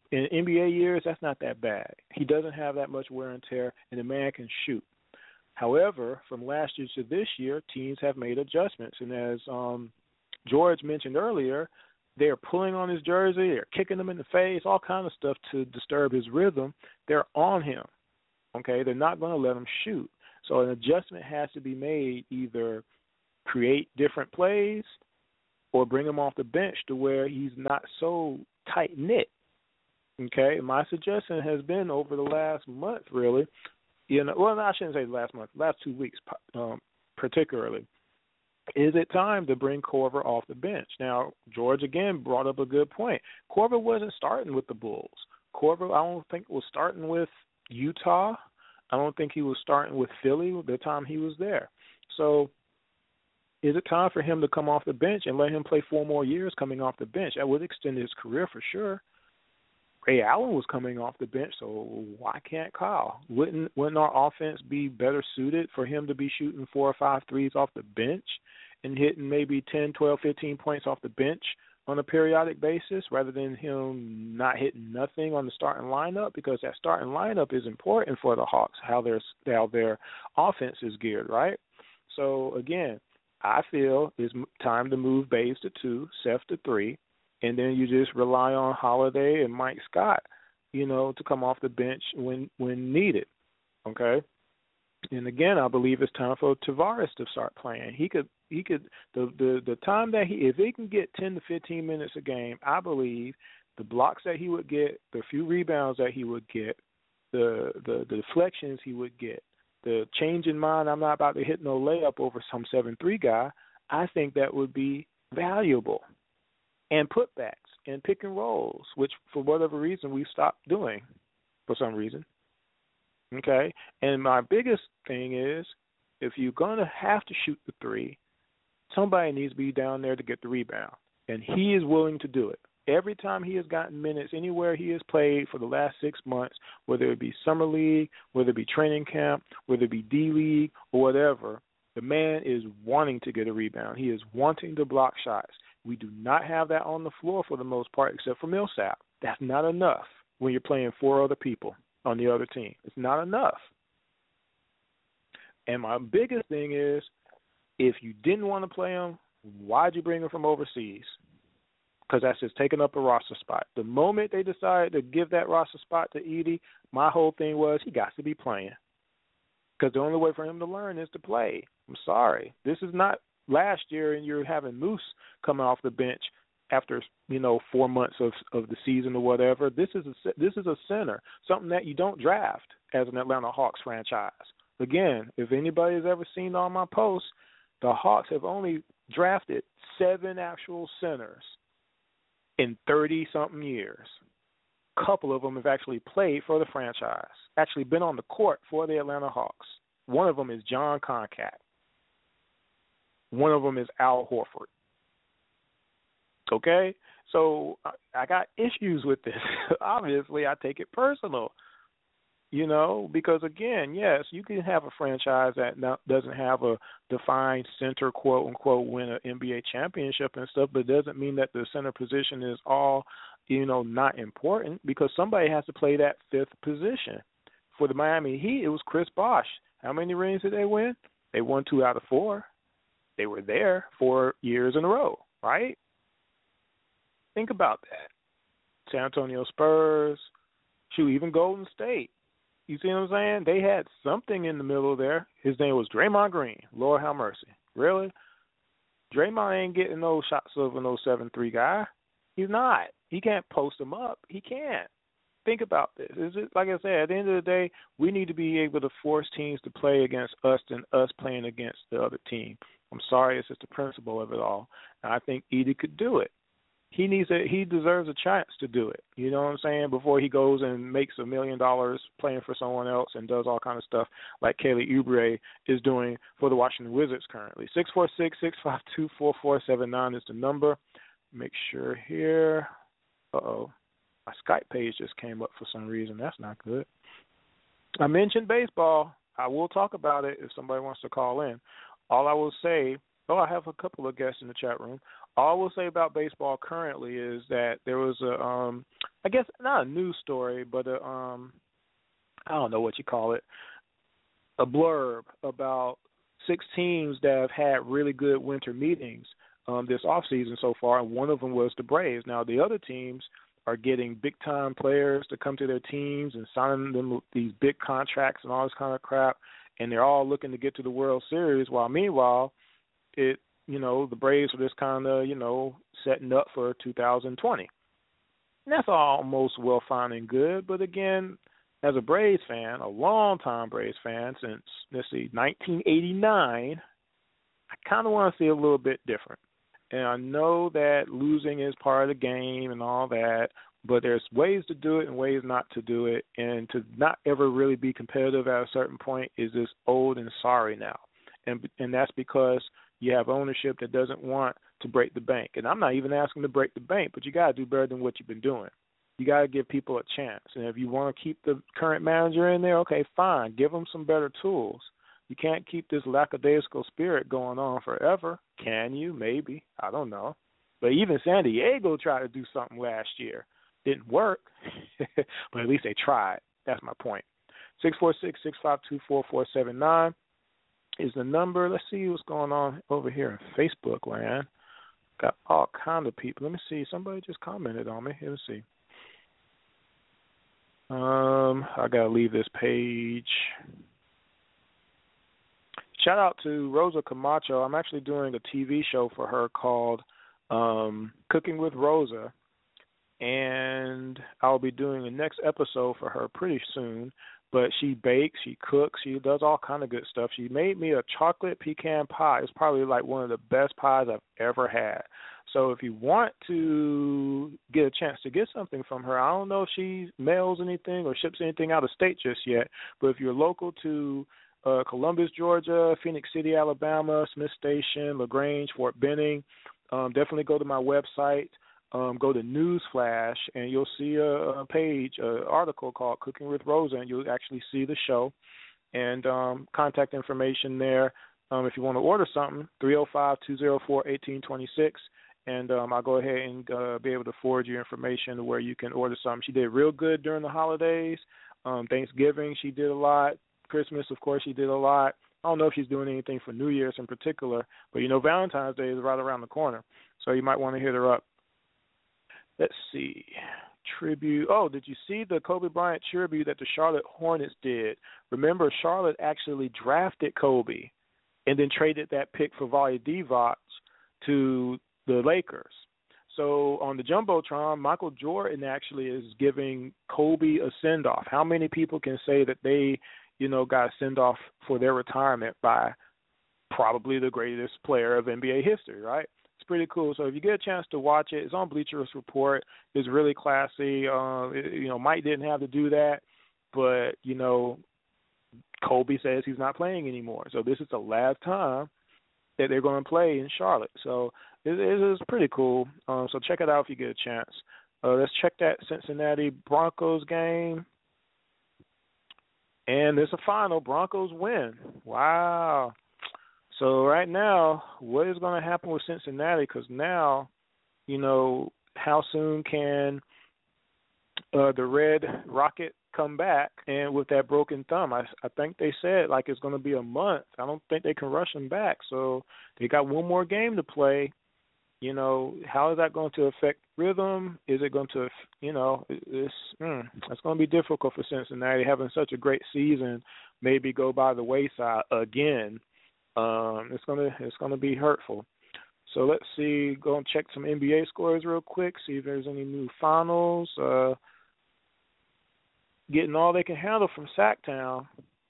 In NBA years, that's not that bad. He doesn't have that much wear and tear, and the man can shoot. However, from last year to this year, teams have made adjustments. And as George mentioned earlier, they're pulling on his jersey, they're kicking him in the face, all kind of stuff to disturb his rhythm. They're on him, okay? They're not going to let him shoot. So an adjustment has to be made, either create different plays or bring him off the bench to where he's not so tight-knit, okay? My suggestion has been over the last month, really, well, I shouldn't say last month, last 2 weeks particularly, is it time to bring Korver off the bench? Now, George, again, brought up a good point. Korver wasn't starting with the Bulls. Korver, I don't think, was starting with Utah. I don't think he was starting with Philly the time he was there. So is it time for him to come off the bench and let him play 4 more years coming off the bench? That would extend his career for sure. Ray Allen was coming off the bench, so why can't Kyle? Wouldn't our offense be better suited for him to be shooting 4 or 5 threes off the bench and hitting maybe 10, 12, 15 points off the bench on a periodic basis rather than him not hitting nothing on the starting lineup? Because that starting lineup is important for the Hawks, how their offense is geared, right? So, again, I feel it's time to move Bays to 2, Seth to 3, and then you just rely on Holiday and Mike Scott, to come off the bench when needed, okay? And again, I believe it's time for Tavares to start playing. He could the time that if he can get 10 to 15 minutes a game, I believe the blocks that he would get, the few rebounds that he would get, the deflections he would get, the change in mind, I'm not about to hit no layup over some 7-3 guy, I think that would be valuable. And putbacks and pick and rolls, which for whatever reason we stopped doing for some reason. Okay? And my biggest thing is, if you're going to have to shoot the 3, somebody needs to be down there to get the rebound. And he is willing to do it. Every time he has gotten minutes anywhere he has played for the last 6 months, whether it be summer league, whether it be training camp, whether it be D-League or whatever, the man is wanting to get a rebound. He is wanting to block shots. We do not have that on the floor for the most part except for Millsap. That's not enough when you're playing 4 other people on the other team. It's not enough. And my biggest thing is, if you didn't want to play him, why'd you bring him from overseas? Because that's just taking up a roster spot. The moment they decided to give that roster spot to Edey, my whole thing was he got to be playing. Because the only way for him to learn is to play. I'm sorry. This is not last year and you're having Moose coming off the bench after 4 months of the season or whatever. This is a center, something that you don't draft as an Atlanta Hawks franchise. Again, if anybody has ever seen all my posts, the Hawks have only drafted 7 actual centers in 30-something years. A couple of them have actually played for the franchise, actually been on the court for the Atlanta Hawks. One of them is John Concat. One of them is Al Horford. Okay? So I got issues with this. Obviously, I take it personal, because, again, yes, you can have a franchise that doesn't have a defined center, quote-unquote, win an NBA championship and stuff, but it doesn't mean that the center position is all, not important, because somebody has to play that 5th position. For the Miami Heat, it was Chris Bosh. How many rings did they win? They won 2 out of 4. They were there 4 years in a row, right? Think about that. San Antonio Spurs, even Golden State. You see what I'm saying? They had something in the middle there. His name was Draymond Green. Lord have mercy. Really? Draymond ain't getting no shots over no 7-3 guy. He's not. He can't post them up. He can't. Think about this. Like I said, at the end of the day, we need to be able to force teams to play against us than us playing against the other team. I'm sorry, it's just the principle of it all. And I think Edey could do it. He deserves a chance to do it. You know what I'm saying? Before he goes and makes $1 million playing for someone else and does all kind of stuff like Kelly Oubre is doing for the Washington Wizards currently. 646-652-4479 is the number. Make sure here. Uh-oh. My Skype page just came up for some reason. That's not good. I mentioned baseball. I will talk about it if somebody wants to call in. All I will say Oh, I have a couple of guests in the chat room. All I will say about baseball currently is that there was I guess not a news story, but I don't know what you call it, a blurb about 6 teams that have had really good winter meetings this offseason so far, and one of them was the Braves. Now, the other teams are getting big-time players to come to their teams and signing them with these big contracts and all this kind of crap, and they're all looking to get to the World Series, while meanwhile, the Braves are just kind of, setting up for 2020. And that's almost well, fine and good, but again, as a Braves fan, a long-time Braves fan since, 1989, I kind of want to see a little bit different. And I know that losing is part of the game and all that, but there's ways to do it and ways not to do it. And to not ever really be competitive at a certain point is just old and sorry now. And that's because you have ownership that doesn't want to break the bank. And I'm not even asking to break the bank, but you got to do better than what you've been doing. You got to give people a chance. And if you want to keep the current manager in there, okay, fine. Give them some better tools. You can't keep this lackadaisical spirit going on forever. Can you? Maybe. I don't know. But even San Diego tried to do something last year. Didn't work, but at least they tried. That's my point. 646-652-4479 is the number. Let's see what's going on over here in Facebook land. Got all kind of people. Let me see. Somebody just commented on me. Let's see. I got to leave this page. Shout out to Rosa Camacho. I'm actually doing a TV show for her called Cooking with Rosa, and I'll be doing the next episode for her pretty soon. But she bakes, she cooks, she does all kind of good stuff. She made me a chocolate pecan pie. It's probably like one of the best pies I've ever had. So if you want to get a chance to get something from her, I don't know if she mails anything or ships anything out of state just yet, but if you're local to Columbus, Georgia, Phoenix City, Alabama, Smith Station, LaGrange, Fort Benning, definitely go to my website. Go to Newsflash, and you'll see a page, an article called Cooking with Rosa, and you'll actually see the show and contact information there. If you want to order something, 305-204-1826, and I'll go ahead and be able to forward your information to where you can order something. She did real good during the holidays. Thanksgiving, she did a lot. Christmas, of course, she did a lot. I don't know if she's doing anything for New Year's in particular, but, Valentine's Day is right around the corner, so you might want to hit her up. Let's see. Tribute. Oh, did you see the Kobe Bryant tribute that the Charlotte Hornets did? Remember, Charlotte actually drafted Kobe and then traded that pick for Vlade Divac to the Lakers. So on the Jumbotron, Michael Jordan actually is giving Kobe a send-off. How many people can say that they, got a send-off for their retirement by probably the greatest player of NBA history, right? It's pretty cool. So if you get a chance to watch it, it's on Bleacher Report. It's really classy. Mike didn't have to do that, but, Kobe says he's not playing anymore. So this is the last time that they're going to play in Charlotte. So it is pretty cool. So check it out if you get a chance. Let's check that Cincinnati Broncos game. And there's a final. Broncos win. Wow. So right now, what is going to happen with Cincinnati? Because now, how soon can the Red Rocket come back? And with that broken thumb, I think they said it's going to be a month. I don't think they can rush him back. So they got one more game to play. How is that going to affect rhythm? Is it going to, it's going to be difficult for Cincinnati having such a great season, maybe go by the wayside again. It's gonna be hurtful. So let's see. Go and check some NBA scores real quick. See if there's any new finals. Getting all they can handle from Sacktown.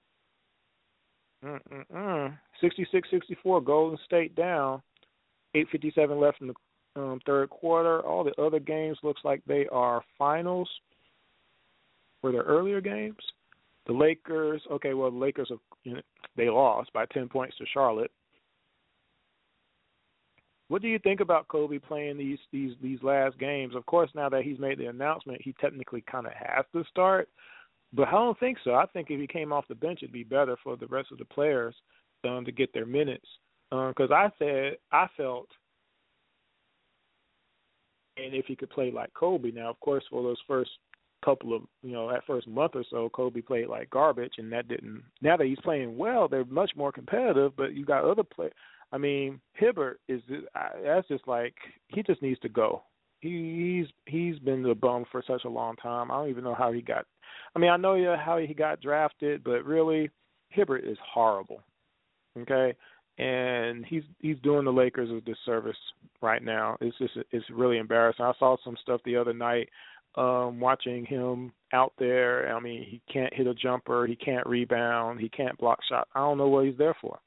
66-64. Golden State down. 8:57 left in the third quarter. All the other games looks like they are finals. Were there earlier games? The Lakers. Okay, well the Lakers they lost by 10 points to Charlotte. What do you think about Kobe playing these last games? Of course, now that he's made the announcement, he technically kind of has to start. But I don't think so. I think if he came off the bench, it'd be better for the rest of the players to get their minutes. Because I felt, and if he could play like Kobe. Now, of course, for those first couple of, that first month or so, Kobe played like garbage, and that didn't. Now that he's playing well, they're much more competitive. But you got other players. I mean, Hibbert that's just like, he just needs to go. He's been the bum for such a long time. I don't even know how he got. I mean, I know how he got drafted, but really, Hibbert is horrible. Okay, and he's doing the Lakers a disservice right now. It's really embarrassing. I saw some stuff the other night, watching him out there. I mean, he can't hit a jumper, he can't rebound, he can't block shots. I don't know what he's there for.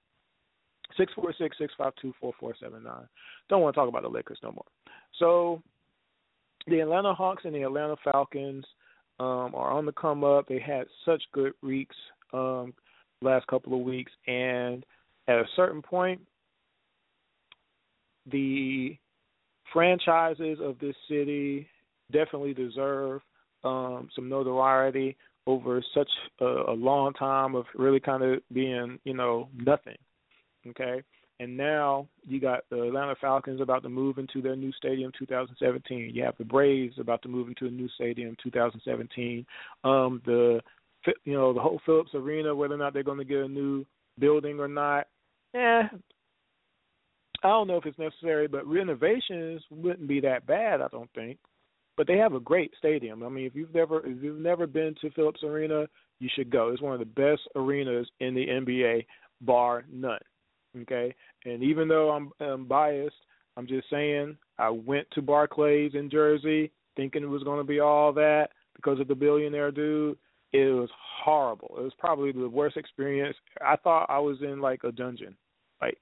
646-652-4479. Don't want to talk about the Lakers no more. So the Atlanta Hawks and the Atlanta Falcons are on the come up. They had such good weeks last couple of weeks, and at a certain point, the franchises of this city definitely deserve some notoriety over such a long time of really kind of being, nothing. Okay? And now you got the Atlanta Falcons about to move into their new stadium 2017. You have the Braves about to move into a new stadium 2017. The whole Phillips Arena, whether or not they're going to get a new building or not, I don't know if it's necessary, but renovations wouldn't be that bad, I don't think. But they have a great stadium. I mean, if you've never been to Phillips Arena, you should go. It's one of the best arenas in the NBA, bar none. Okay, and even though I'm biased, I'm just saying I went to Barclays in Jersey thinking it was going to be all that because of the billionaire dude. It was horrible. It was probably the worst experience. I thought I was in like a dungeon, like.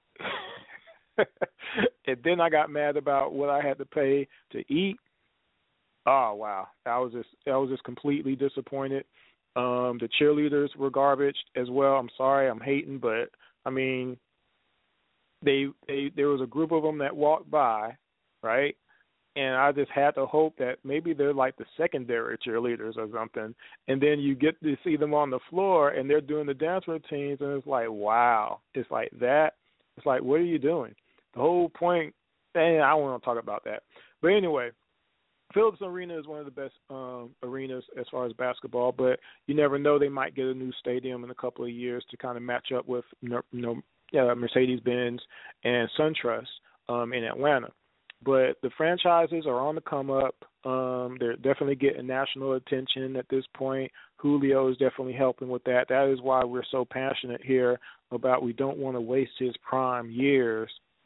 And then I got mad about what I had to pay to eat. Oh wow, I was just completely disappointed. The cheerleaders were garbage as well. I'm sorry, I'm hating, but I mean. There was a group of them that walked by, right? And I just had to hope that maybe they're like the secondary cheerleaders or something. And then you get to see them on the floor and they're doing the dance routines, and it's like, wow. It's like that. It's like, what are you doing? The whole point, I don't want to talk about that. But anyway, Phillips Arena is one of the best arenas as far as basketball, but you never know. They might get a new stadium in a couple of years to kind of match up with, Mercedes-Benz and SunTrust in Atlanta. But the franchises are on the come up. They're definitely getting national attention at this point. Julio is definitely helping with that. That is why we're so passionate here about we don't want to waste his prime years.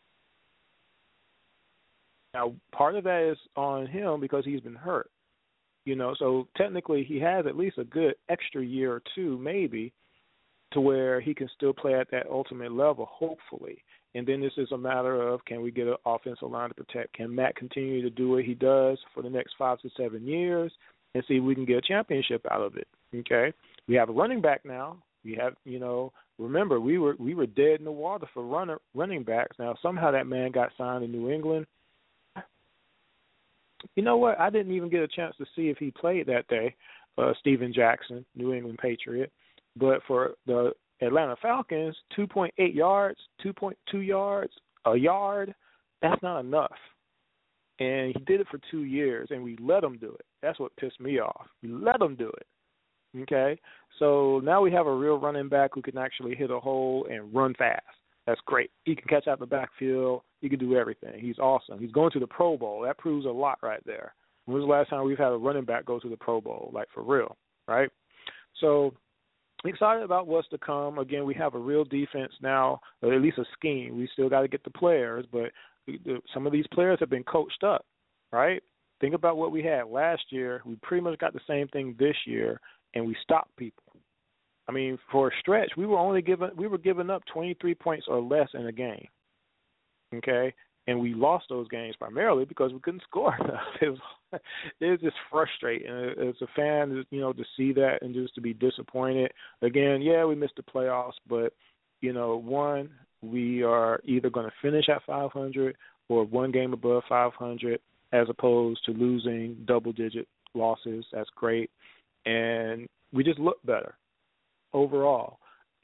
Now, part of that is on him because he's been hurt. So technically he has at least a good extra year or two maybe, to where he can still play at that ultimate level, hopefully. And then this is a matter of, can we get an offensive line to protect? Can Matt continue to do what he does for the next 5 to 7 years and see if we can get a championship out of it? Okay? We have a running back now. We have, remember, we were dead in the water for running backs. Now, somehow that man got signed in New England. You know what? I didn't even get a chance to see if he played that day, Steven Jackson, New England Patriot. But for the Atlanta Falcons, 2.8 yards, 2.2 yards, a yard, that's not enough. And he did it for 2 years, and we let him do it. That's what pissed me off. We let him do it. Okay? So now we have a real running back who can actually hit a hole and run fast. That's great. He can catch out the backfield. He can do everything. He's awesome. He's going to the Pro Bowl. That proves a lot right there. When was the last time we've had a running back go to the Pro Bowl, like for real, right? So excited about what's to come. Again, we have a real defense now, or at least a scheme. We still got to get the players, but some of these players have been coached up, right? Think about what we had last year. We pretty much got the same thing this year, and we stopped people. I mean, for a stretch, we were giving up 23 points or less in a game, okay? And we lost those games primarily because we couldn't score enough. It was just frustrating as a fan, to see that and just to be disappointed. Again, yeah, we missed the playoffs, but, one, we are either going to finish at 500 or one game above 500 as opposed to losing double-digit losses. That's great. And we just look better overall.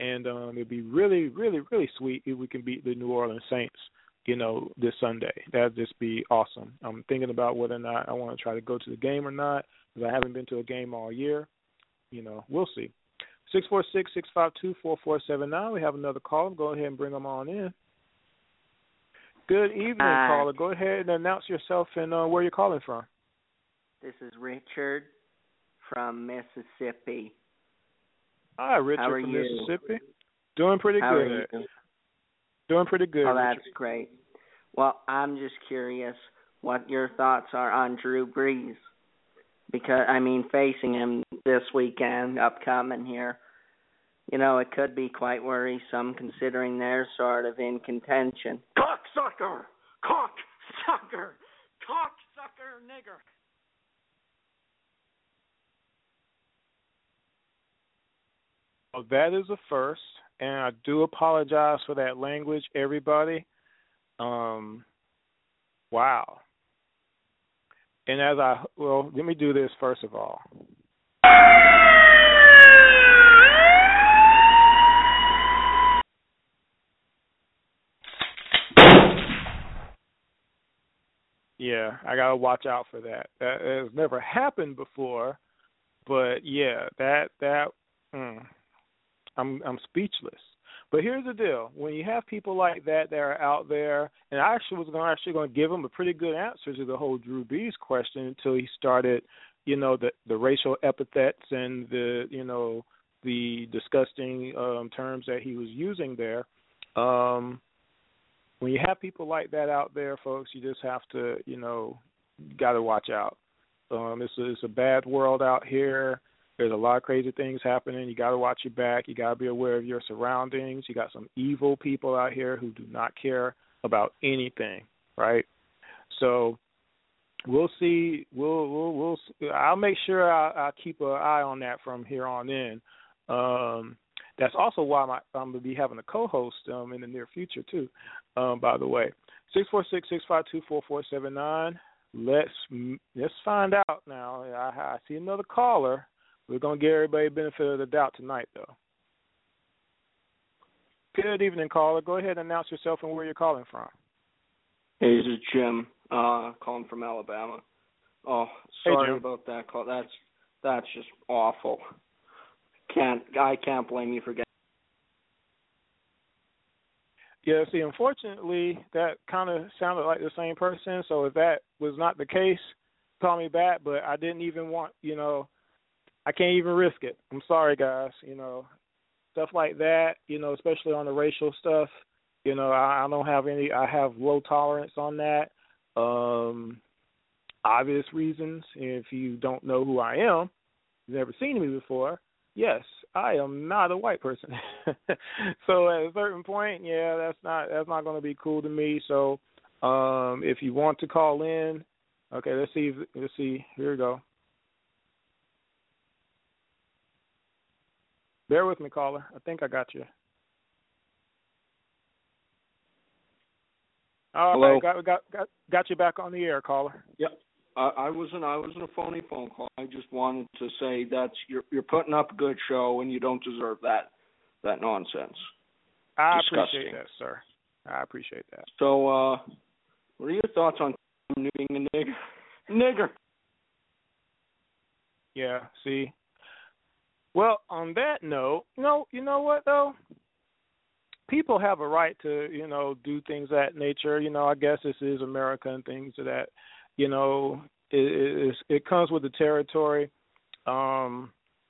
And it'd be really, really, really sweet if we can beat the New Orleans Saints, this Sunday. That'd just be awesome. I'm thinking about whether or not I want to try to go to the game or not, because I haven't been to a game all year. We'll see. 646-652-4479. We have another caller. Go ahead and bring them on in. Good evening, caller. Go ahead and announce yourself and where you're calling from.
This is Richard from Mississippi.
Hi, Richard from Mississippi. Doing pretty good.
How are you?
Doing pretty good.
Oh, that's
Richard.
great. Well, I'm just curious what your thoughts are on Drew Brees. Because, facing him this weekend, upcoming here, it could be quite worrisome considering they're sort of in contention.
Cocksucker! Cocksucker! Cocksucker nigger!
Well, that is a first, and I do apologize for that language, everybody. Wow. And let me do this first of all. Yeah, I gotta watch out for that. That has never happened before, but yeah, I'm speechless. But here's the deal: when you have people like that are out there, and I actually was going to give him a pretty good answer to the whole Drew Brees question until he started, the racial epithets and the disgusting terms that he was using there. When you have people like that out there, folks, you just have to, got to watch out. It's a bad world out here. There's a lot of crazy things happening. You got to watch your back. You got to be aware of your surroundings. You got some evil people out here who do not care about anything, right? So we'll see. We'll. I'll make sure I'll keep an eye on that from here on in. That's also why I'm going to be having a co-host in the near future too. By the way, 646-652-4479. Let's find out now. I see another caller. We're going to give everybody the benefit of the doubt tonight, though. Good evening, caller. Go ahead and announce yourself and where you're calling from.
Hey, this is Jim, calling from Alabama. Oh, sorry about that call. That's just awful. I can't blame you for getting.
Yeah, see, unfortunately, that kind of sounded like the same person. So if that was not the case, call me back. But I didn't even want, I can't even risk it. I'm sorry, guys. Stuff like that, especially on the racial stuff, I don't have any. I have low tolerance on that. Obvious reasons. If you don't know who I am, you've never seen me before. Yes, I am not a white person. So at a certain point, yeah, that's not going to be cool to me. So if you want to call in, okay, let's see. Here we go. Bear with me, caller. I think I got you. All
Hello?
right, got you back on the air, caller.
Yep. I wasn't a phony phone call. I just wanted to say that you're putting up a good show and you don't deserve that nonsense.
I
Disgusting.
appreciate that, sir. I appreciate that.
So, what are your thoughts on being a nigger?
Yeah. See. Well, on that note, you know what though? People have a right to, do things of that nature. I guess this is America and things of that. It comes with the territory. Yeah,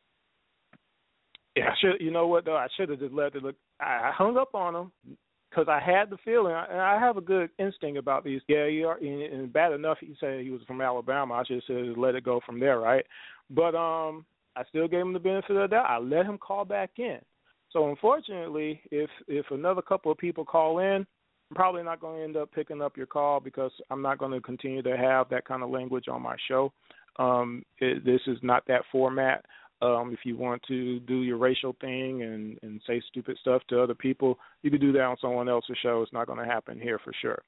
I should. You know what though? I should have just let it look. I hung up on him because I had the feeling, and I have a good instinct about these. Yeah, you are, and bad enough he said he was from Alabama. I should have said let it go from there, right? But I still gave him the benefit of the doubt. I let him call back in. So unfortunately, if another couple of people call in, I'm probably not going to end up picking up your call because I'm not going to continue to have that kind of language on my show. This is not that format. If you want to do your racial thing and say stupid stuff to other people, you could do that on someone else's show. It's not going to happen here for sure.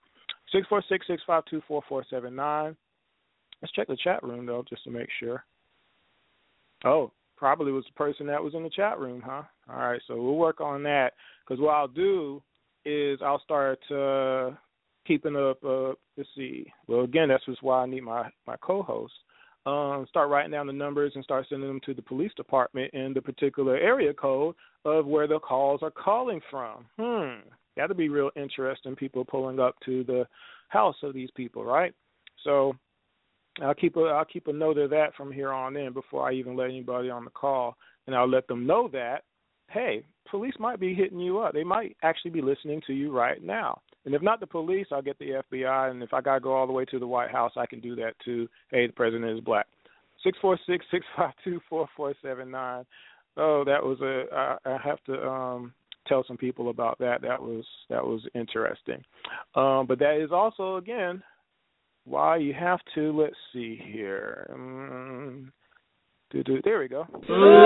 646-652-4479. Let's check the chat room, though, just to make sure. Oh, probably was the person that was in the chat room, huh? All right, so we'll work on that, because what I'll do is I'll start keeping up, let's see. Well, again, that's just why I need my co-host. Start writing down the numbers and start sending them to the police department in the particular area code of where the calls are calling from. That'll be real interesting, people pulling up to the house of these people, right? So I'll keep a note of that from here on in before I even let anybody on the call, and I'll let them know that, hey, police might be hitting you up. They might actually be listening to you right now. And if not the police, I'll get the FBI, and if I got to go all the way to the White House, I can do that too. Hey, the president is black. 646-652-4479. Oh, that was I have to tell some people about that. That was interesting. But that is also, again, why you have to, let's see here. There we go.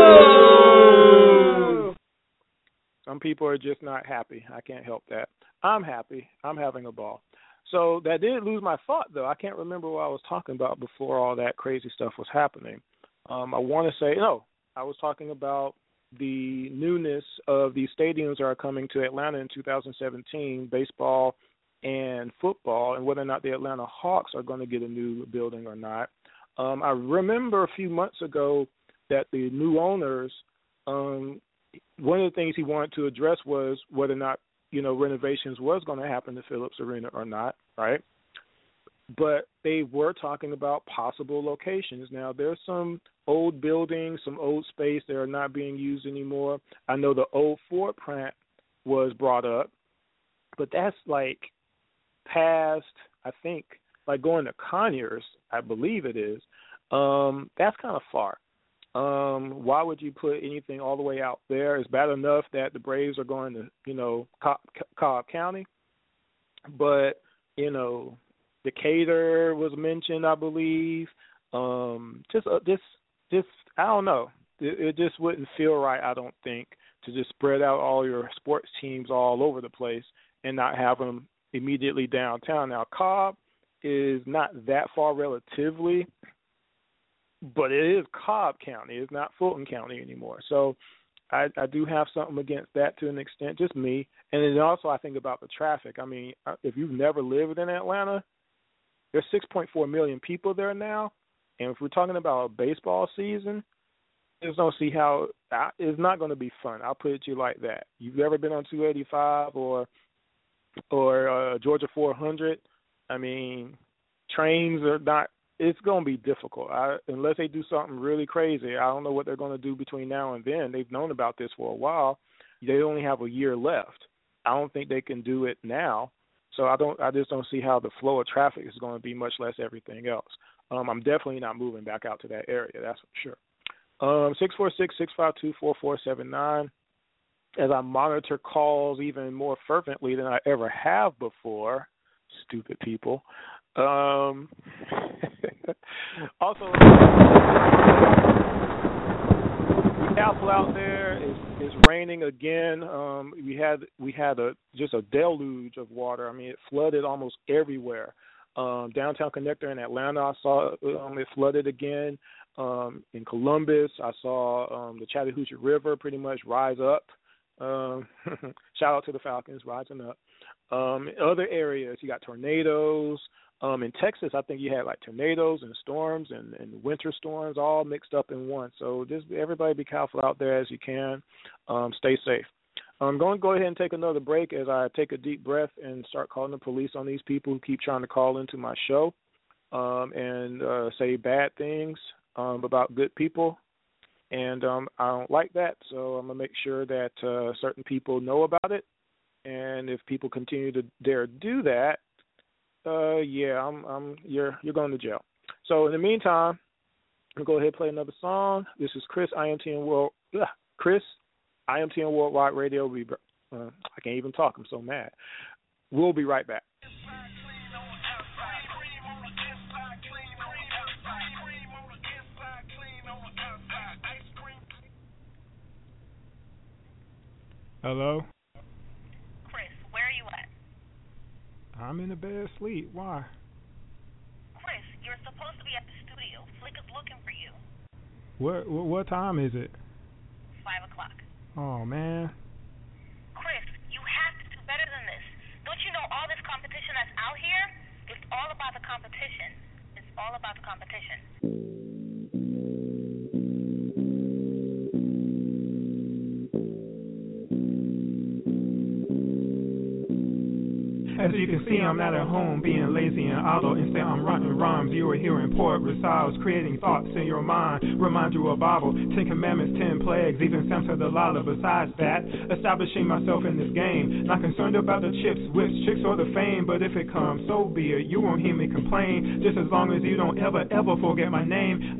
Some people are just not happy. I can't help that. I'm happy. I'm having a ball. So that did lose my thought, though. I can't remember what I was talking about before all that crazy stuff was happening. I want to say, no, I was talking about the newness of these stadiums that are coming to Atlanta in 2017, baseball and football, and whether or not the Atlanta Hawks are going to get a new building or not. I remember a few months ago that the new owners, one of the things he wanted to address was whether or not, renovations was going to happen to Phillips Arena or not, right? But they were talking about possible locations. Now, there's some old buildings, some old space that are not being used anymore. I know the old Ford plant was brought up, but that's like past, I think, like going to Conyers, I believe it is. That's kind of far. Why would you put anything all the way out there? It's bad enough that the Braves are going to, Cobb County. But, Decatur was mentioned, I believe. Just I don't know. It just wouldn't feel right, I don't think, to just spread out all your sports teams all over the place and not have them immediately downtown. Now, Cobb is not that far relatively, but it is Cobb County. It's not Fulton County anymore. So I do have something against that to an extent, just me. And then also I think about the traffic. I mean, if you've never lived in Atlanta, there's 6.4 million people there now. And if we're talking about a baseball season, I just don't see how it's not going to be fun. I'll put it to you like that. You've ever been on 285 or Georgia 400? I mean, trains are not. It's going to be difficult unless they do something really crazy. I don't know what they're going to do between now and then. They've known about this for a while. They only have a year left. I don't think they can do it now. So I just don't see how the flow of traffic is going to be, much less everything else. I'm definitely not moving back out to that area. That's for sure. 646-652-4479. As I monitor calls even more fervently than I ever have before, stupid people. Also, careful out there. It's raining again. We had just a deluge of water. I mean, it flooded almost everywhere. Downtown Connector in Atlanta, I saw it flooded again. In Columbus, I saw the Chattahoochee River pretty much rise up. Shout out to the Falcons rising up. In other areas, you got tornadoes. In Texas, I think you had like tornadoes and storms and winter storms all mixed up in one. So just everybody be careful out there as you can. Stay safe. I'm going to go ahead and take another break as I take a deep breath and start calling the police on these people who keep trying to call into my show and say bad things about good people. And I don't like that, so I'm going to make sure that certain people know about it. And if people continue to dare do that, you're going to jail. So in the meantime, I'm going to go ahead and play another song. This is Chris, IMTN Worldwide Radio. I can't even talk. I'm so mad. We'll be right back. Hello?
Chris, where are you at?
I'm in a bed asleep. Why?
Chris, you're supposed to be at the studio. Flick is looking for you.
What time is it?
5 o'clock.
Oh, man.
Chris, you have to do better than this. Don't you know all this competition that's out here? It's all about the competition. It's all about the competition.
As you can see, I'm not at home being lazy and idle. Instead, I'm writing rhymes. You are hearing poet recitals, creating thoughts in your mind. Remind you of Bible, 10 Commandments, 10 plagues, even Samson Delilah. Besides that, establishing myself in this game. Not concerned about the chips, whips, chicks, or the fame. But if it comes, so be it. You won't hear me complain. Just as long as you don't ever forget my name.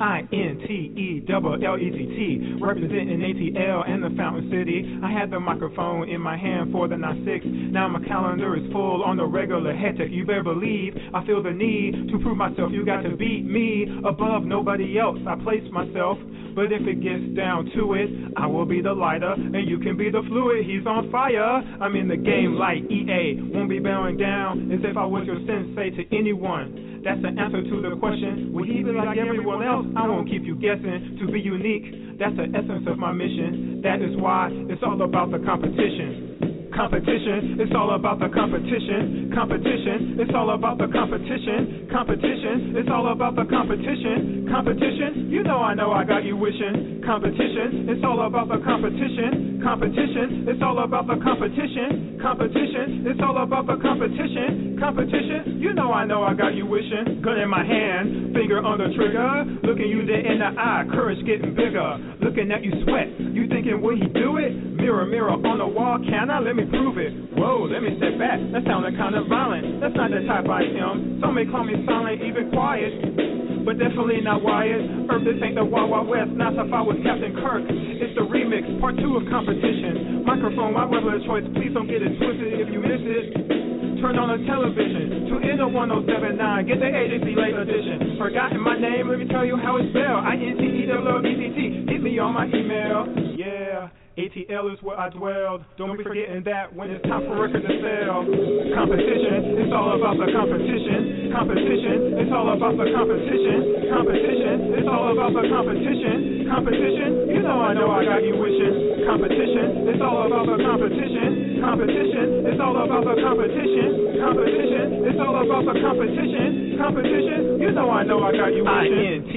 INTELLETT, representing ATL and the Fountain City. I had the microphone in my hand for the 9-6. Now my calendar is full on the regular hectic. You better believe I feel the need to prove myself. You got to beat me above nobody else. I place myself, but if it gets down to it, I will be the lighter and you can be the fluid. He's on fire. I'm in the game like EA. Won't be bowing down as if I was your sensei to anyone. That's the answer to the question. Will he be like everyone else? I won't keep you guessing. To be unique, that's the essence of my mission. That is why it's all about the competition. Competition, it's all about the competition. Competition, it's all about the competition. Competition, it's all about the competition. Competition, you know I got you wishing. Competition, it's all about the competition. Competition, it's all about the competition. Competition, it's all about the competition. Competition, you know I got you wishing. Gun in my hand, finger on the trigger. Looking you dead in the eye, courage getting bigger. Looking at you sweat, you thinking will he do it? Mirror, mirror on the wall, can I? Let me prove it. Whoa, let me step back. That sounded kind of violent. That's not the type I am. Some may call me silent, even quiet, but definitely not wired. This ain't the Wild Wild West. Not if I was Captain Kirk. It's the remix, part 2 of competition. Microphone, my regular choice. Please don't get it twisted if you miss it. Turn on the television. Tune in to 1079. Get the agency late edition. Forgotten my name. Let me tell you how it's spelled. INTELLETT. Hit me on my email. Yeah. ATL is where I dwelled. Don't be forgetting that when it's time for record to sell. Competition, it's all about the competition. Competition, it's all about the competition. Competition, it's all about the competition. Competition, you know I got you wishing. Competition, it's all about the competition. Competition, it's all about the competition. Competition, it's all about the competition. Competition, you know I got you wishing.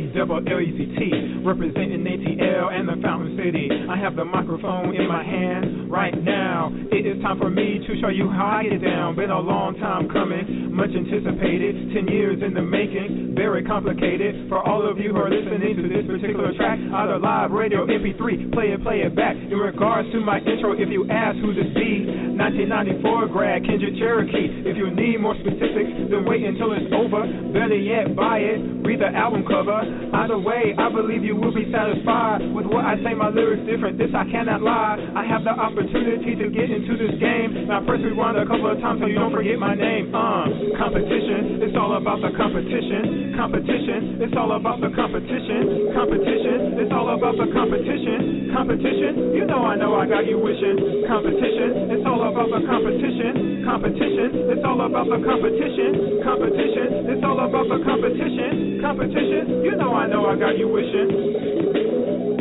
INTELLETT, representing ATL and the Fountain City. I have the microphone in my hand right now. It is time for me to show you how I get down. Been a long time coming, much anticipated, 10 years in the making, very complicated. For all of you who are listening to this particular track, either live, radio, MP3, play it back. In regards to my intro, if you ask who this be, 1994 grad, Kendrick Cherokee. If you need more specifics, then wait until it's over. Better yet, buy it, read the album cover. Either way, I believe you will be satisfied with what I say. My lyrics different, this I cannot lie. I have the opportunity to get into this game. Now press rewind a couple of times so you don't forget my name. Competition, it's all about the competition. Competition, it's all about the competition. Competition, it's all about the competition. Competition, you know I got you wishing. Competition, it's all about the competition. Competition, it's all about the competition. Competition, it's all about the competition. Competition, you know I got you wishing.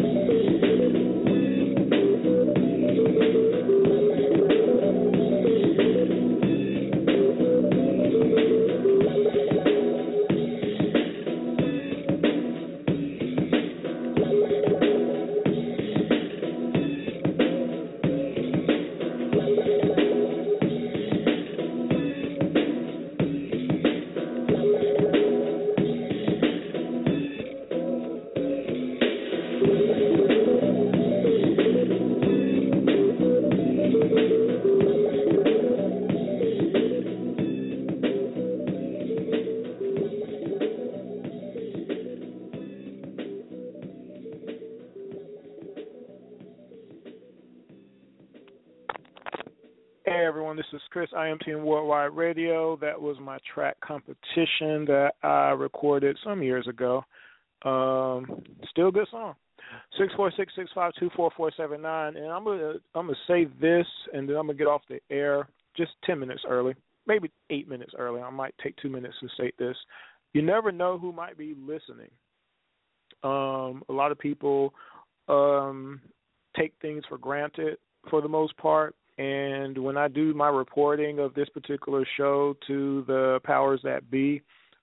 Hey everyone, this is Chris, IMTN Worldwide Radio. That was my track Competition that I recorded some years ago. Still a good song. 646-652-4479. And I'm gonna say this, and then I'm gonna get off the air just 10 minutes early, maybe 8 minutes early. I might take 2 minutes to state this. You never know who might be listening. A lot of people take things for granted for the most part. And when I do my reporting of this particular show to the powers that be,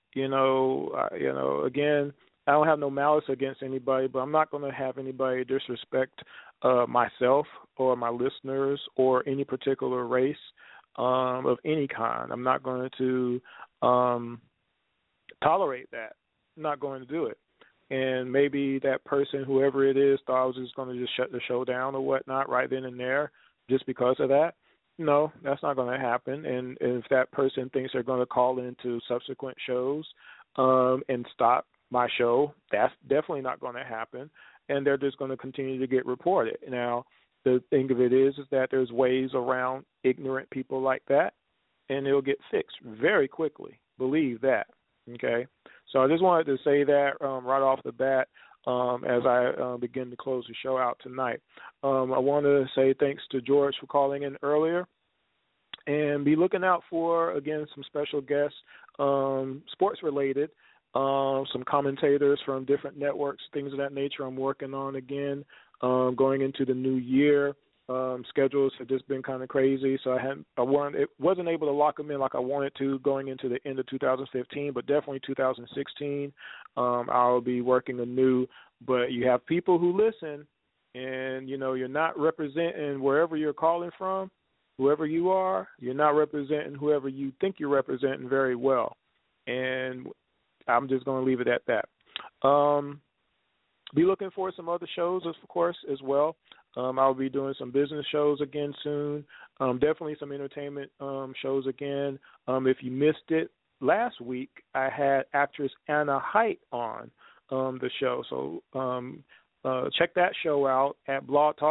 again, I don't have no malice against anybody, but I'm not going to have anybody disrespect myself or my listeners or any particular race of any kind. I'm not going to tolerate that. I'm not going to do it. And maybe that person, whoever it is, thought I was just going to just shut the show down or whatnot right then and there just because of that. No, that's not going to happen. And if that person thinks they're going to call into subsequent shows and stop my show, that's definitely not going to happen. And they're just going to continue to get reported. Now, the thing of it is that there's ways around ignorant people like that, and it'll get fixed very quickly. Believe that. Okay? So I just wanted to say that right off the bat as I begin to close the show out tonight. I want to say thanks to George for calling in earlier, and be looking out for, again, some special guests, sports-related, some commentators from different networks, things of that nature I'm working on again, going into the new year. Schedules have just been kind of crazy, so I wasn't able to lock them in like I wanted to going into the end of 2015, but definitely 2016 I'll be working anew. But you have people who listen, and you're not representing wherever you're calling from, whoever you are. You're not representing whoever you think you're representing very well, and I'm just going to leave it at that. Be looking for some other shows, of course, as well. I'll be doing some business shows again soon. Definitely some entertainment shows again. If you missed it, last week I had actress Anna Height on the show. So check that show out at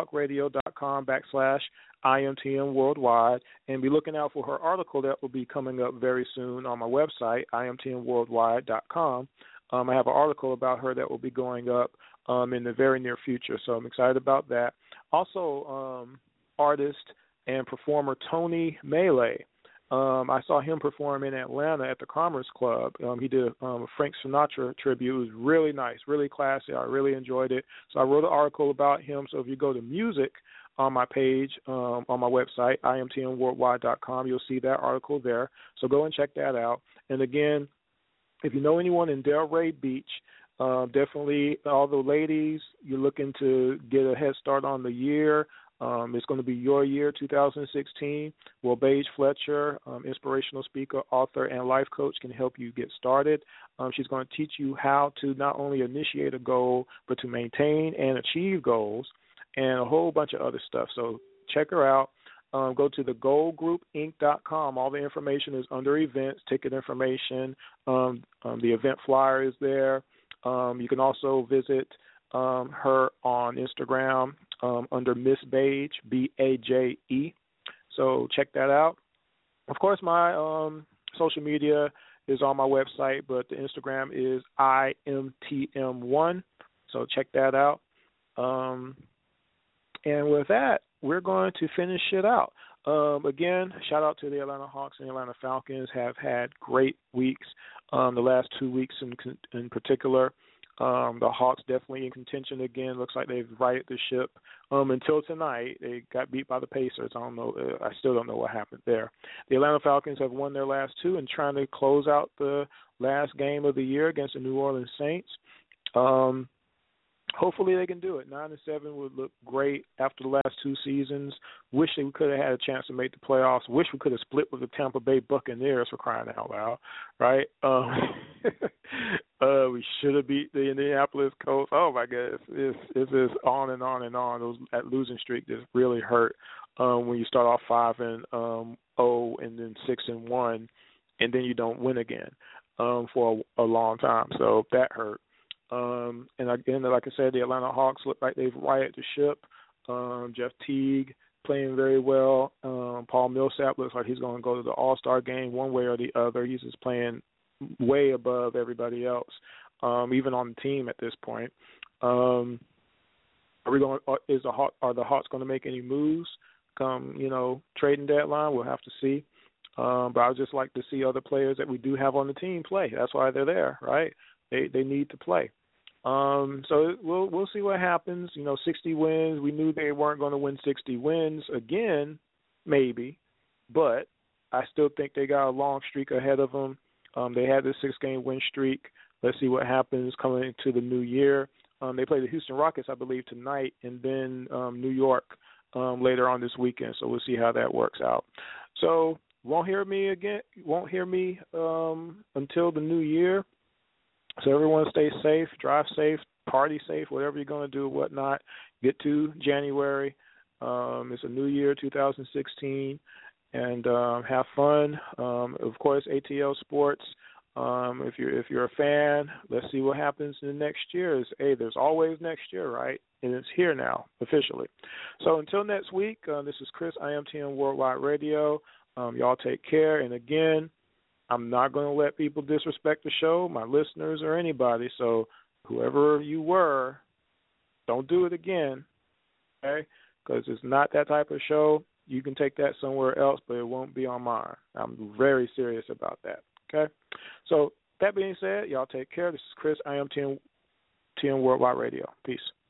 blogtalkradio.com/IMTM Worldwide, and be looking out for her article that will be coming up very soon on my website, IMTMWorldwide.com. I have an article about her that will be going up in the very near future, so I'm excited about that. Also, artist and performer Tony Melee. I saw him perform in Atlanta at the Commerce Club. He did a Frank Sinatra tribute. It was really nice, really classy. I really enjoyed it. So I wrote an article about him. So if you go to music on my page, on my website, IMTMWorldwide.com, you'll see that article there. So go and check that out. And again, if you know anyone in Delray Beach, definitely all the ladies, you're looking to get a head start on the year. It's going to be your year, 2016. Well, Beige Fletcher, inspirational speaker, author, and life coach, can help you get started. She's going to teach you how to not only initiate a goal, but to maintain and achieve goals, and a whole bunch of other stuff. So check her out. Go to thegoalgroupinc.com. All the information is under events, ticket information. The event flyer is there. You can also visit her on Instagram under Miss Beige, Baje. So check that out. Of course, my social media is on my website, but the Instagram is IMTM1. So check that out. And with that, we're going to finish it out. Again, shout out to the Atlanta Hawks and the Atlanta Falcons. Have had great weeks. The last 2 weeks in particular. The Hawks definitely in contention again. Looks like they've righted the ship. Until tonight, they got beat by the Pacers. I don't know. I still don't know what happened there. The Atlanta Falcons have won their last two and trying to close out the last game of the year against the New Orleans Saints. Hopefully they can do it. 9-7 would look great after the last two seasons. Wish they could have had a chance to make the playoffs. Wish we could have split with the Tampa Bay Buccaneers, for crying out loud, right? We should have beat the Indianapolis Colts. Oh my goodness, it's just on and on and on. That losing streak just really hurt when you start off 5-0 and then 6-1, and then you don't win again for a long time. So that hurt. And again, like I said, the Atlanta Hawks look like they've righted the ship. Jeff Teague playing very well. Paul Millsap looks like he's going to go to the All-Star game one way or the other. He's just playing way above everybody else, even on the team at this point. Are the Hawks going to make any moves come, trading deadline? We'll have to see. But I would just like to see other players that we do have on the team play. That's why they're there, right? They need to play. So we'll see what happens. 60 wins. We knew they weren't going to win 60 wins again, maybe, but I still think they got a long streak ahead of them. They had this 6-game win streak. Let's see what happens coming into the new year. They play the Houston Rockets, I believe, tonight, and then New York later on this weekend. So we'll see how that works out. So won't hear me until the new year. So everyone stay safe, drive safe, party safe, whatever you're going to do, whatnot. Get to January. It's a new year, 2016, and have fun. Of course, ATL Sports. If you're a fan, let's see what happens in the next year. There's always next year, right? And it's here now, officially. So until next week, this is Chris, IMTN Worldwide Radio. Y'all take care. And again, I'm not going to let people disrespect the show, my listeners or anybody. So whoever you were, don't do it again, okay? Because it's not that type of show. You can take that somewhere else, but it won't be on mine. I'm very serious about that, okay? So that being said, y'all take care. This is Chris, IMTN Worldwide Radio. Peace.